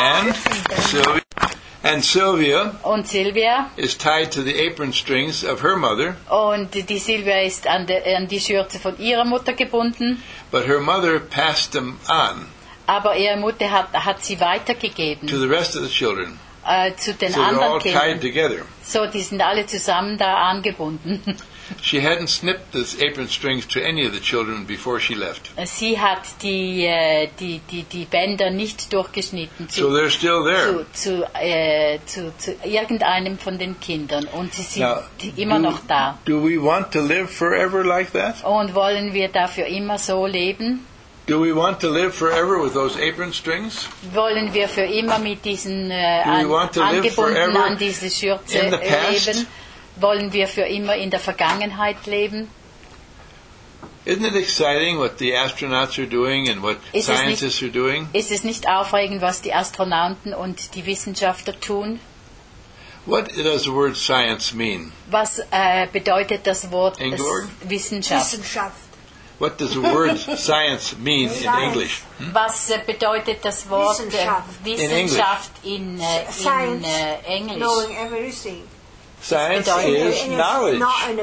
And Sylvia Und Silvia, is tied to the apron strings of her mother, und die Silvia ist an die Schürze von ihrer Mutter gebunden, but her mother passed them on aber ihre Mutter hat sie weitergegeben to the rest of the children. zu den So they're all anderen tied Kindern. together. So, die sind alle zusammen da angebunden. She hadn't snipped the apron strings to any of the children before she left. Sie hat die Bänder nicht durchgeschnitten So they're still there. zu irgendeinem von den Kindern, und sie sind Now, immer noch da. do we want to live forever like that? Und wollen wir dafür immer so leben? Do we want to live forever with those apron strings? Wollen wir für immer mit diesen we want to live angebunden forever an diese Schürze in the past? leben? Wollen wir für immer in der Vergangenheit leben? Isn't it exciting what the astronauts are doing and what Ist es scientists are doing? Ist es nicht aufregend, was die Astronauten und die Wissenschaftler tun? What does the word science mean? Was bedeutet das Wort Ingeborg? Wissenschaft? Wissenschaft. What does the word science mean in English? Was bedeutet das Wort Wissenschaft. Wissenschaft in Science, Englisch? knowing everything. Science bedeutet- is knowledge.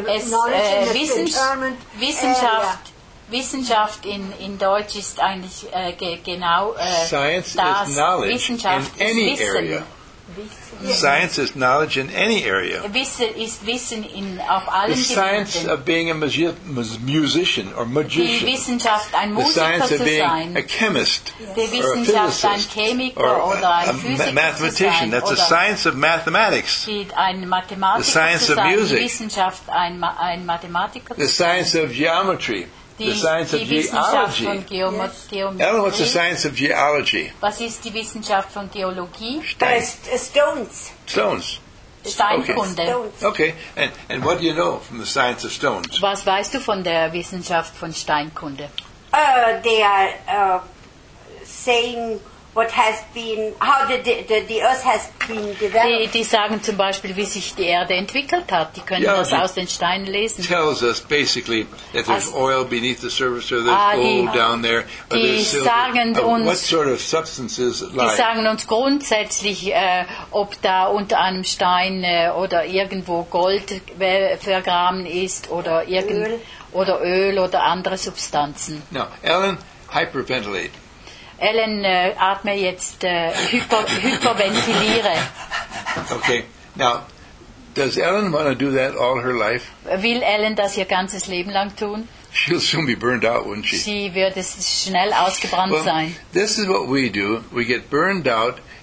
Wissenschaft in Deutsch ist eigentlich genau Science das. is knowledge Wissenschaft in any ist Wissen. area. Science is knowledge in any area. Wissen ist Wissen auf allen The science Gebieten. of being a musician or Die magician. Wissenschaft, ein The Musiker science of zu being sein. a chemist Die or a Wissenschaft, ein physicist Chemiker or oder ein a Physiker zu mathematician. sein. That's the Oder science of mathematics. ein Mathematiker The science zu of sein. music. Die Wissenschaft, ein Mathematiker The zu sein. science of geometry. The science of Die Wissenschaft von geology. Ellen, what's the Geometrie. science of geology? Was ist die Wissenschaft von Geologie? Stein. Stones. Stones. Steinkunde. Stones. Okay. And what do you know from the science of stones? Was weißt du von der Wissenschaft von Steinkunde? They are saying what has been, how the earth has been developed. Die sagen zum Beispiel, wie sich die Erde entwickelt hat. Die können Ja, das die- aus den Steinen lesen. Tells us basically that there's As- oil beneath the surface or there's die- gold down there or die there's silver. sagen uns- What sort of substances Die lie? sagen uns grundsätzlich, ob da unter einem Stein oder irgendwo Gold vergraben ist oder Öl. oder Öl oder andere Substanzen. Now, Ellen, hyperventilate. Ellen, atme jetzt, hyperventiliere. Okay. Now, does Ellen want to do that all her life? Will Ellen das ihr ganzes Leben lang tun? She'll soon be burned out, wouldn't she? Sie wird es schnell ausgebrannt Well, sein. this is what we do. We get burned out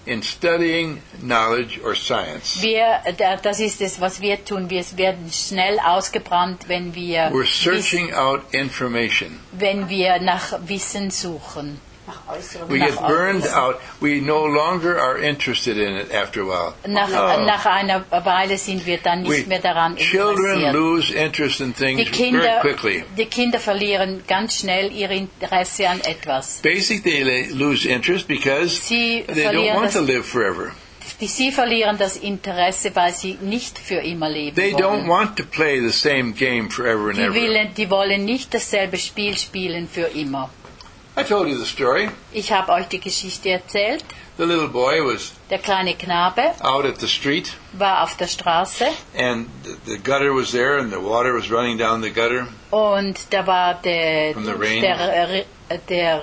in studying knowledge or science. Das ist es, was wir tun. Wir werden schnell ausgebrannt, wenn wir We're searching out information. nach Wissen suchen. Nach äußerem. We get burned out. We no longer are interested in it after a while. Nach einer Weile sind wir dann nicht mehr daran Children interessiert. lose interest in things very quickly. Die Kinder verlieren ganz schnell ihr Interesse an etwas. Basically, they lose interest because they don't want to live forever. Sie verlieren das Interesse, weil sie nicht für immer leben They don't wollen. want to play the same game forever and ever. Die wollen nicht dasselbe Spiel spielen für immer. I told you the story. Ich habe euch die Geschichte erzählt. The little boy was Der kleine Knabe out at the street, war auf der Straße and the gutter was there, and the water was running down the gutter. und da war der From the rain. der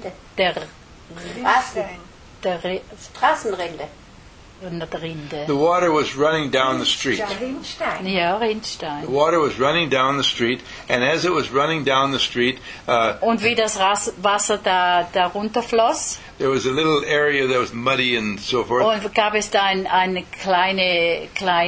Straßenrinde. Rinde. The water was running down the street. Rinnstein. Ja, The Rindstein. water was running down the street, and as it was running down the street, Und wie das Wasser da runterfloss, there was a little area that was muddy and so forth. und gab es da eine kleine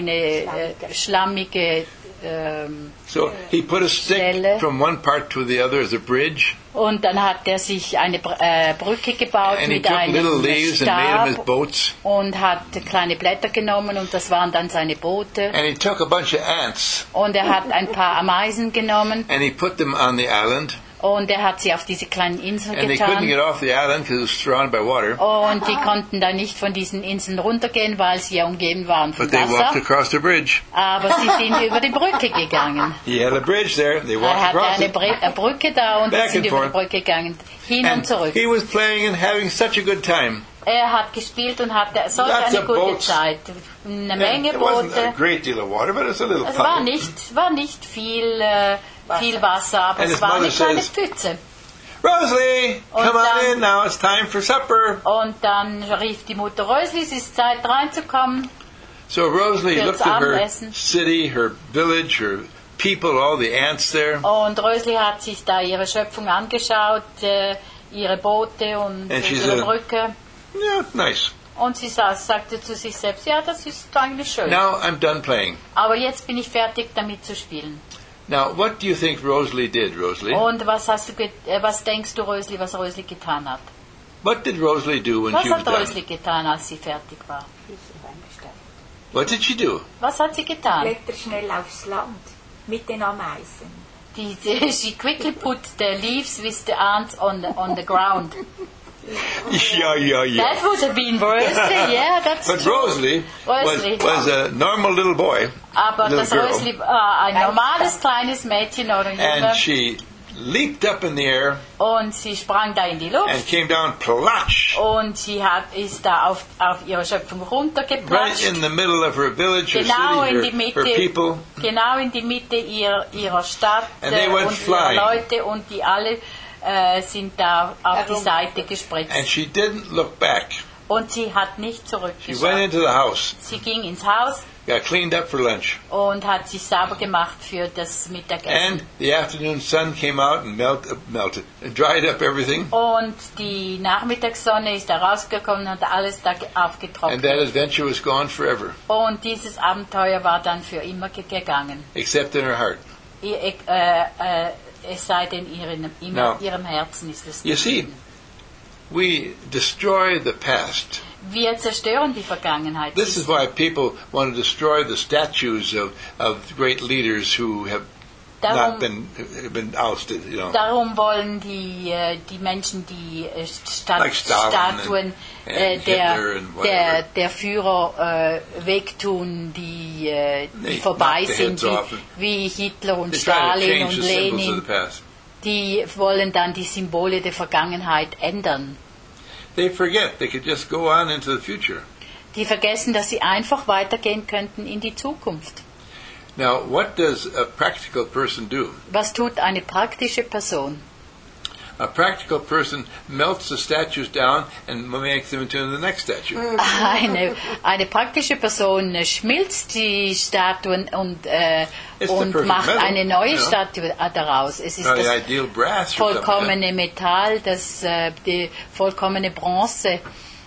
schlammige So he put a stick Stelle. from one part to the other as a bridge, und dann hat er sich eine Brücke gebaut and he mit took little einem leaves and made them as Stab boats. und hat kleine Blätter genommen und das waren dann seine Boote. And he took a bunch of ants Und er hat ein paar Ameisen genommen and he put them on the island, und er hat sie auf diese kleinen Inseln and they couldn't get getan. off the island because it was surrounded by water. Und die konnten da nicht von diesen Inseln runtergehen, weil sie ja umgeben waren von But they walked Wasser. across the bridge. Aber sie sind über die Brücke gegangen. He had a bridge there. They Er walked hatte across eine it. Brücke da und Back sind and über die forth. Brücke gegangen. Hin und And zurück. he was playing and having such a good time. Er hat gespielt und hatte solch Lots eine of gute boats. Zeit. Eine Menge It wasn't a Boote. great deal of water, but it's a little Es war puddle. nicht viel Wasser, aber And es his war eine mother kleine says- Pfütze. Rosalie, Und come on dann- in now. It's time for supper. Und dann rief die Mutter Rösli, es ist Zeit reinzukommen. So Rosalie Für looked das at her Abendessen. city, her village, her people, all the ants there, Und Rösli hat sich da ihre Schöpfung angeschaut, ihre Boote und And she ihre said- Brücke. yeah, nice. Und sie sagte zu sich selbst, ja, das ist eigentlich schön. Now I'm done playing. Aber jetzt bin ich fertig damit zu spielen. Now, what do you think Rosalie did, Rosalie? Und was denkst du, Rösli, was Rösli getan hat? What did Rosalie do when Was she was hat done? Rösli getan, als sie fertig war? What did she do? Was hat sie getan? Blätter schnell aufs Land mit den Ameisen. She quickly put the leaves with the ants on the ground. Yeah. That would have been Rösli, yeah, that's But true. Rosalie was a normal little boy, Aber little das girl, Rösli war ein normales kleines Mädchen oder Junge and she leaped up in the air und sie sprang da in die Luft and came down, plotch, und sie ist da auf ihre Schöpfung right runtergeplatscht. in the middle of her village, her Genau in die city, Mitte, her people, genau in die Mitte ihrer Stadt And they went und flying. ihrer Leute und die alle sind da auf die Seite gespritzt. and she didn't look back. Und sie hat nicht She went zurückgeschaut. into the house, Sie ging ins Haus got cleaned up for lunch, und hat sich sauber gemacht für das Mittagessen. and the afternoon sun came out and melted, and dried up everything, Und die Nachmittagssonne ist da rausgekommen und hat alles da and that aufgetrocknet. adventure was gone forever, Und dieses Abenteuer war dann für immer gegangen. except in her heart. Es sei denn, Now, ihrem Herzen ist es You see, geblieben. we destroy the past. Wir zerstören die Vergangenheit. This is why people want to destroy the statues of great leaders who have not been ousted. You know, Darum wollen die Menschen die Like Stalin Statuen and Hitler and whatever. der Führer wegtun, die They vorbei knock the sind, heads off. wie Hitler und they try to Stalin change und the symbols of Lenin. the past. Die wollen dann die Symbole der Vergangenheit ändern. They forget they could just go on into the future. Die vergessen, dass sie einfach weitergehen könnten in die Zukunft. Now, what does a practical person do? Was tut eine praktische Person? A practical person melts the statues down and makes them into the next statue. Eine praktische Person schmilzt die Statuen und It's the perfect macht metal, eine neue you know. Statue daraus. Es ist Not the das ideal brass or something like vollkommene Metall, die vollkommene Bronze.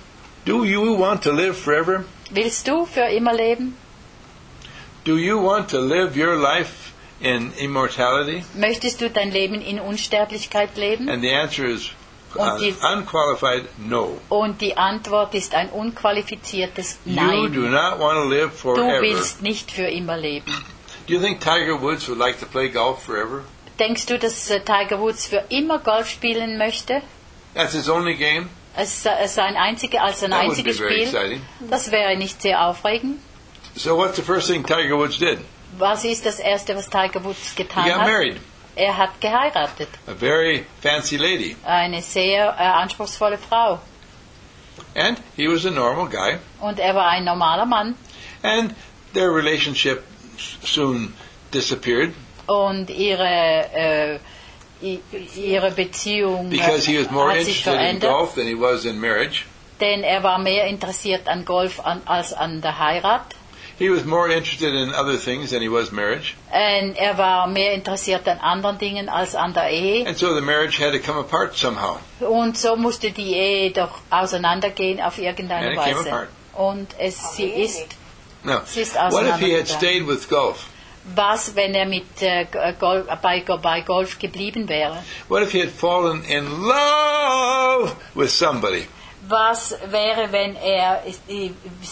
Do you want to live forever? Willst du für immer leben? Do you want to live your life in immortality? Möchtest du dein Leben in Unsterblichkeit leben? And the answer is Und die- unqualified no. Und die Antwort ist ein unqualifiziertes You Nein. do not want to live Du forever. willst nicht für immer leben. Do you think Tiger Woods would like to play golf forever? Denkst du, dass Tiger Woods für immer Golf spielen möchte? That's his only game? Als sein einziges That would be Spiel? very exciting. Das wäre nicht sehr aufregend. So what's the first thing Tiger Woods did? Was ist das Erste, was Tiger Woods He getan got hat? married. Er hat geheiratet. A very fancy lady. Eine sehr anspruchsvolle Frau. And he was a normal guy. Und er war ein normaler Mann. And their relationship soon disappeared Und ihre Beziehung because he was more hat sich interested in verändert. golf than he was in marriage. Denn er war mehr interessiert an Golf als an der Heirat. He was more interested in other things than he was marriage. Er war mehr interessiert an anderen Dingen als an der Ehe. And so the marriage had to come apart somehow. Und so musste die Ehe doch auseinandergehen auf And irgendeine it came Weise. apart. Und sie ist Now, Sie ist what if he had auseinandergegangen. stayed with golf? Was, wenn er bei Golf geblieben wäre? What if he had fallen in love with somebody? Was wäre, wenn er wirklich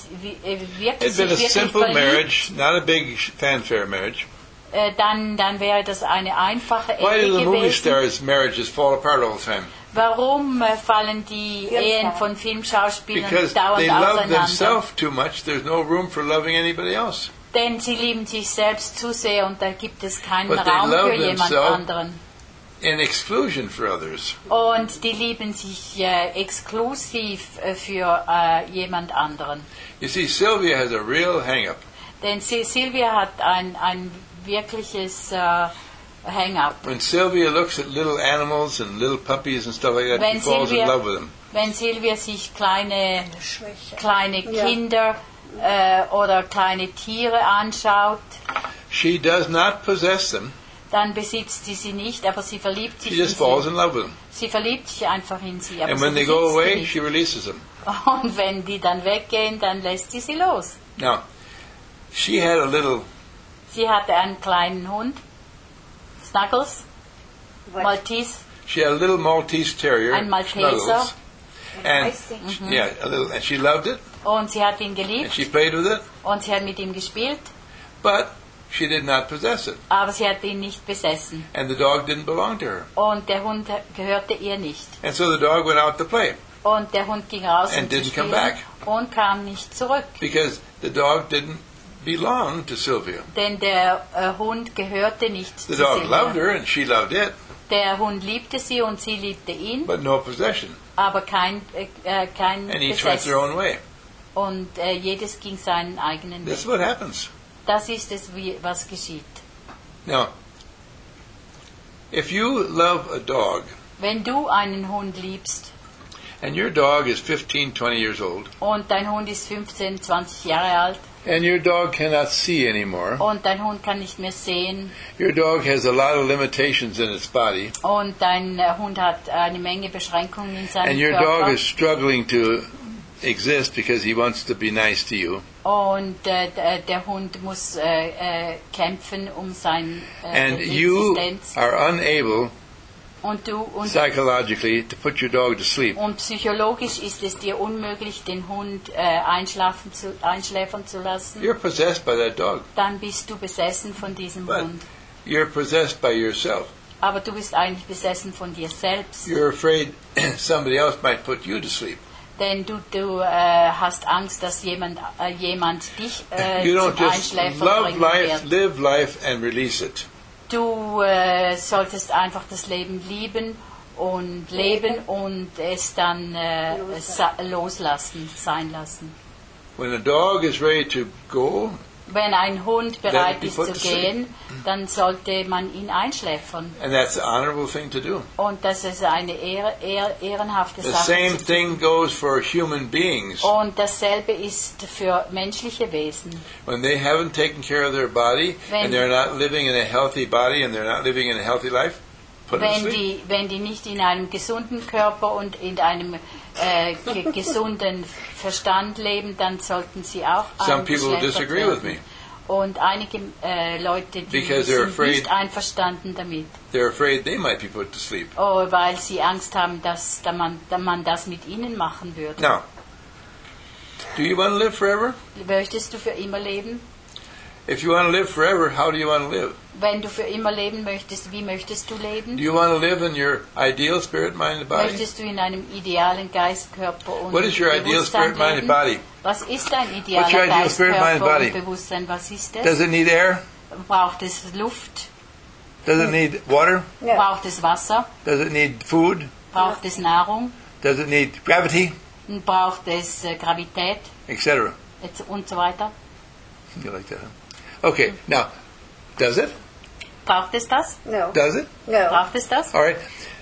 It'd sich been a wirklich simple verliebt? marriage, not a big fanfare marriage. Dann wäre das eine einfache Why do Ehe the movie gewesen. stars' marriages fall apart all the time? Warum fallen die Ehen von Filmschauspielern Because they dauernd love auseinander? themselves too much. There's no room for loving anybody else. Denn sie lieben sich selbst zu sehr und da gibt es keinen But they Raum love für jemand themselves. anderen. In exclusion for others. Und die lieben sich exklusiv für jemand anderen. You see, Sylvia has a real hang-up. Denn Silvia hat ein wirkliches Hang-up. When Sylvia looks at little animals and little puppies and stuff like that, Wenn she falls in Sylvia- love with them. Wenn Silvia sich kleine Ja. Kinder oder kleine Tiere anschaut, She does not possess them. dann besitzt sie nicht, aber sie verliebt sich She just in falls sie. in love with them. Sie verliebt sich einfach in sie, aber And sie when they go besitzt away, sie nicht. she releases them. Und wenn die dann weggehen, dann lässt sie sie los. Now, she had a little Sie hatte einen kleinen Hund, Snuggles, What? Maltese, She had a little Maltese terrier, Ein Malteser. Snuggles, and Weiße. yeah, a little, and she loved it, und sie hat ihn and geliebt she played with it, und sie hat mit ihm gespielt, but she did not possess it, aber sie hat ihn nicht besessen. and the dog didn't belong to her, Und der Hund gehörte ihr nicht. and so the dog went out to play Und der Hund ging raus And um zu didn't come spielen back. und kam nicht zurück. because the dog didn't belong to Sylvia. Denn der Hund gehörte nicht The zu dog loved Silvia. her, and she loved it, Der Hund liebte sie und sie liebte ihn, but no possession, aber kein and each went Besitz. their own way. Und jedes ging seinen eigenen That's Weg. what happens. Das ist es, was geschieht. Now, if you love a dog, Wenn du einen Hund liebst and your dog is 15, 20 years old, und dein Hund ist 15, 20 Jahre alt and your dog cannot see anymore, und dein Hund kann nicht mehr sehen your dog has a lot of limitations in its body, und dein Hund hat eine Menge Beschränkungen in seinem and your Körper dog is struggling to exist because he wants to be nice to you, und der Hund muss kämpfen um seine and you Existenz are unable und psychologically to put your dog to sleep, und psychologisch ist es dir unmöglich, den Hund einschläfern zu lassen, you're possessed by that dog. dann bist du besessen von diesem But Hund. you're possessed by yourself. Aber du bist eigentlich besessen von dir selbst, You're afraid somebody else might put you to sleep. denn du hast Angst, dass jemand dich You zum don't just Einschläfern love bringen life, wird. live life, and release it. Du solltest einfach das Leben lieben und leben und es dann loslassen, sein lassen. When a dog is ready to go, Wenn ein Hund bereit be ist put zu to sleep. gehen, dann sollte man ihn einschläfern. and that's an honorable thing to do. Und das ist eine ehrenhafte The Sache. same zu tun. thing goes for human beings. Und dasselbe ist für menschliche Wesen. When they haven't taken care of their body, Wenn- and they're not living in a healthy body, and they're not living in a healthy life, put them to sleep. Wenn die nicht in einem gesunden Körper und in einem gesunden Verstand leben, dann sollten sie auch Some people eingeschläfert disagree with me. werden. Und einige Leute, die Because they're sind afraid- nicht einverstanden damit, They're afraid they might be put to sleep. weil sie Angst haben, dass man das mit ihnen machen würde. Now, do you want to live forever? Möchtest du für immer leben? If you want to live forever, how do you want to live? Wenn du für immer leben möchtest, wie möchtest du leben? Do you want to live in your ideal spirit, mind, and body? Möchtest du in einem idealen Geist, Körper und What is your ideal Bewusstsein spirit, mind, and leben? body? Was ist dein What's idealer your ideal Geist, spirit, mind, and Körper body? und Bewusstsein? Was ist Does es? it need air? Braucht es Luft? Does it need water? No. Braucht es Wasser? Does it need food? Braucht es Nahrung? Does it need gravity? Braucht es Gravität? Etc. Und so weiter? You like that, huh? Okay, now, does it? Braucht es das? No. Does it? No. Braucht es das? All right.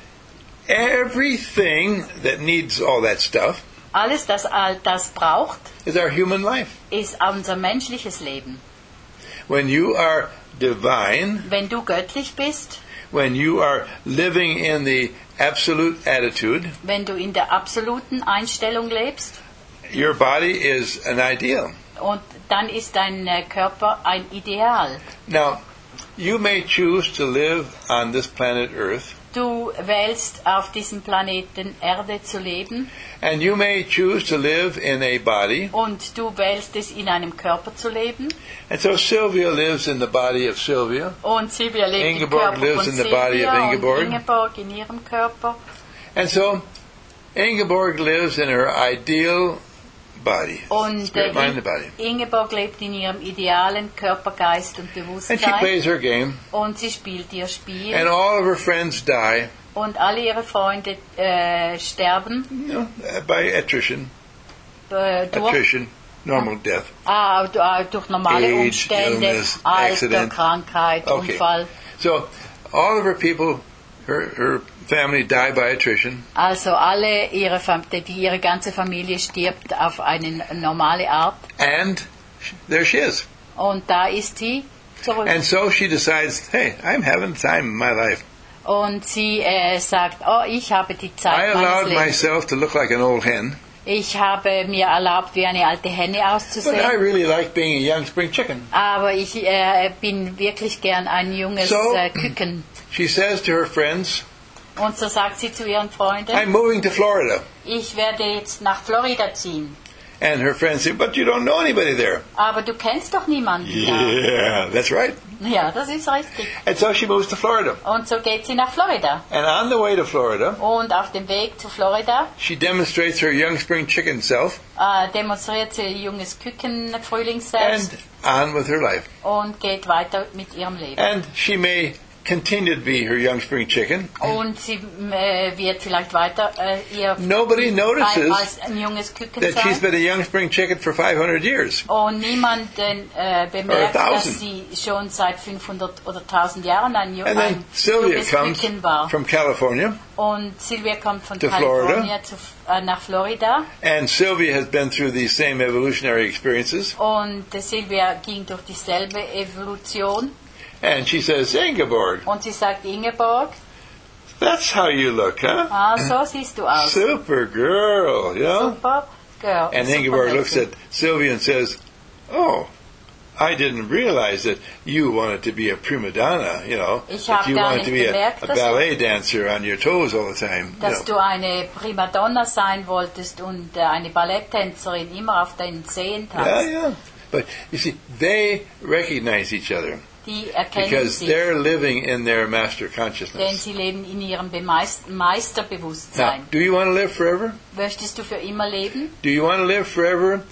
Everything that needs all that stuff Alles, das all das braucht, is our human life. ist unser menschliches Leben. When you are divine, Wenn du göttlich bist, when you are living in the absolute attitude, wenn du in der absoluten Einstellung lebst, your body is an ideal. und dann ist dein Körper ein Ideal. Now, you may choose to live on this planet Earth, Du wählst auf diesem Planeten Erde zu leben and you may choose to live in a body. und du wählst es in einem Körper zu leben. And so Sylvia lives in the body of Sylvia, Und Silvia lebt im Ingeborg Körper lives von in the body of Silvia Ingeborg. und Ingeborg in ihrem Körper. and so Ingeborg lives in her ideal body, Und spirit, mind, and body. Ingeborg lebt in ihrem idealen Körper, Geist und And she Bewusstsein. plays her game, Und sie spielt ihr Spiel. and all of her friends die, Und alle ihre Freunde sterben by attrition, durch, normal death. durch normale Age, Umstände, illness, Alter, accident. Krankheit, Okay. Unfall. So all of her people, her family die by attrition, Also ihre ganze Familie stirbt auf eine normale Art. and there she is. Und da ist sie zurück. And so she decides, hey, I'm having time in my life. Und sie sagt, oh, ich habe die I Zeit meines allowed Lebens. myself to look like an old hen, Ich habe mir erlaubt, wie eine alte Henne but I auszusehen. really like being a young spring chicken. Aber ich bin wirklich gern ein junges So- Küken. She says to her friends, Und so sagt sie zu ihren Freunden, I'm moving to Florida. ich werde jetzt nach Florida ziehen. And her friends say, but you don't know anybody there. Aber du kennst doch niemanden da. Yeah, that's right. Ja, das ist richtig. And so she moves to Florida. Und so geht sie nach Florida. And on the way to Florida, Und auf dem Weg zu Florida she demonstrates her young spring chicken self demonstriert sie ihr junges Küken and Frühlingsselbst on with her life. und geht weiter mit ihrem Leben. And she may continue to be her young spring chicken. Und sie wird vielleicht weiter ihr Nobody notices als ein junges Küken that she's sein. been a young spring chicken for 500 years. Und niemand bemerkt, Or 1000. dass sie schon seit 500 oder 1000 Jahren ein And then junges Sylvia comes Küken war. from California, Und Silvia kommt von to Kalifornien nach Florida. and Sylvia has been through these same evolutionary experiences. Und Silvia ging durch dieselbe Evolution. And she says, Ingeborg, Und sie sagt, Ingeborg, that's how you look, huh? so siehst du aus. Super girl, you know? Super girl. And super Ingeborg looks Mädchen. at Sylvia and says, oh, I didn't realize that you wanted to be a prima donna, you know, Ich that hab you gar wanted to nicht be bemerkt, a dass ballet dancer on your toes all the time. Dass du eine Primadonna sein wolltest und eine Balletttänzerin immer auf deinen Zehen Yeah, tanzt. yeah. But you see, they recognize each other Die erkennen because sich, they're living in their master denn consciousness. sie leben in ihrem Now, Meisterbewusstsein. do you want to live forever? Möchtest du für immer leben? Do you want to live forever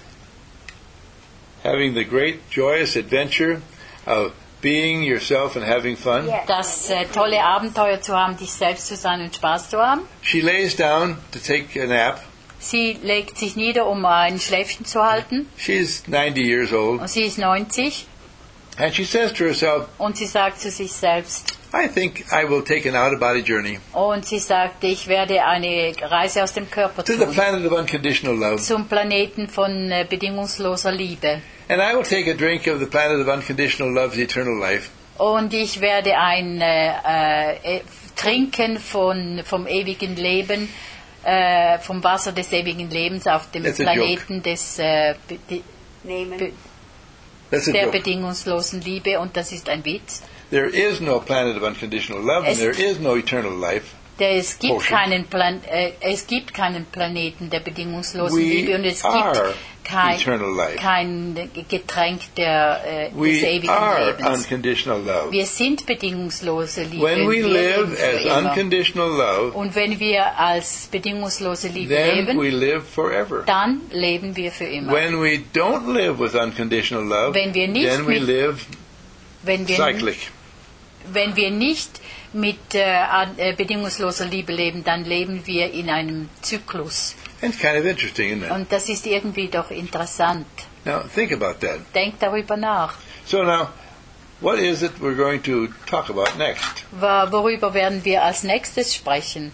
having the great joyous adventure of being yourself and having fun? Yeah. Das tolle Abenteuer zu haben, dich selbst zu sein und Spaß zu haben. She lays down to take a nap. Sie legt sich nieder, um ein Schläfchen zu halten. She's 90 years old. Und sie ist 90 And she says to herself, und sie sagt zu sich selbst, I think I will take an out-of-body journey und sie sagt, ich werde eine Reise aus dem Körper to the tun, planet of unconditional love. zum Planeten von bedingungsloser Liebe. And I will take a drink of the planet of unconditional love's eternal life. Und ich werde ein Trinken vom ewigen Leben vom Wasser des ewigen Lebens auf dem That's a Planeten des, Nehmen. That's a der joke. bedingungslosen Liebe, und das ist ein Witz. There is no planet of unconditional love, and Es- there is no eternal life. Es gibt, Ocean. es gibt keinen Planeten der bedingungslosen We Liebe, und es are gibt eternal life. kein Getränk des We ewigen are Lebens. unconditional love. Wir sind bedingungslose Liebe. When we Wir live leben für as immer. unconditional love, Und wenn wir als bedingungslose Liebe then leben, we live forever. dann leben wir für immer. When we don't live with unconditional love, Wenn wir nicht then we mit- live Wenn wir, cyclic. wenn wir nicht mit bedingungsloser Liebe leben, dann leben wir in einem Zyklus. And it's kind of interesting, isn't it? Und das ist irgendwie doch interessant. Now, think about that. Denkt darüber nach. So now, what is it we're going to talk about next? Worüber werden wir als nächstes sprechen?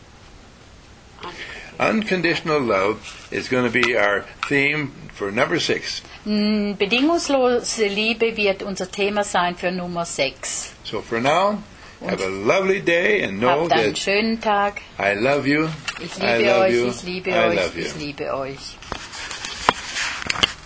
Unconditional love is going to be our theme for number 6. Bedingungslose Liebe wird unser Thema sein für Nummer 6. So for now, have a lovely day and know Habt einen that schönen Tag. I love you. Ich I liebe love euch, you. ich liebe I euch, love you. ich liebe euch.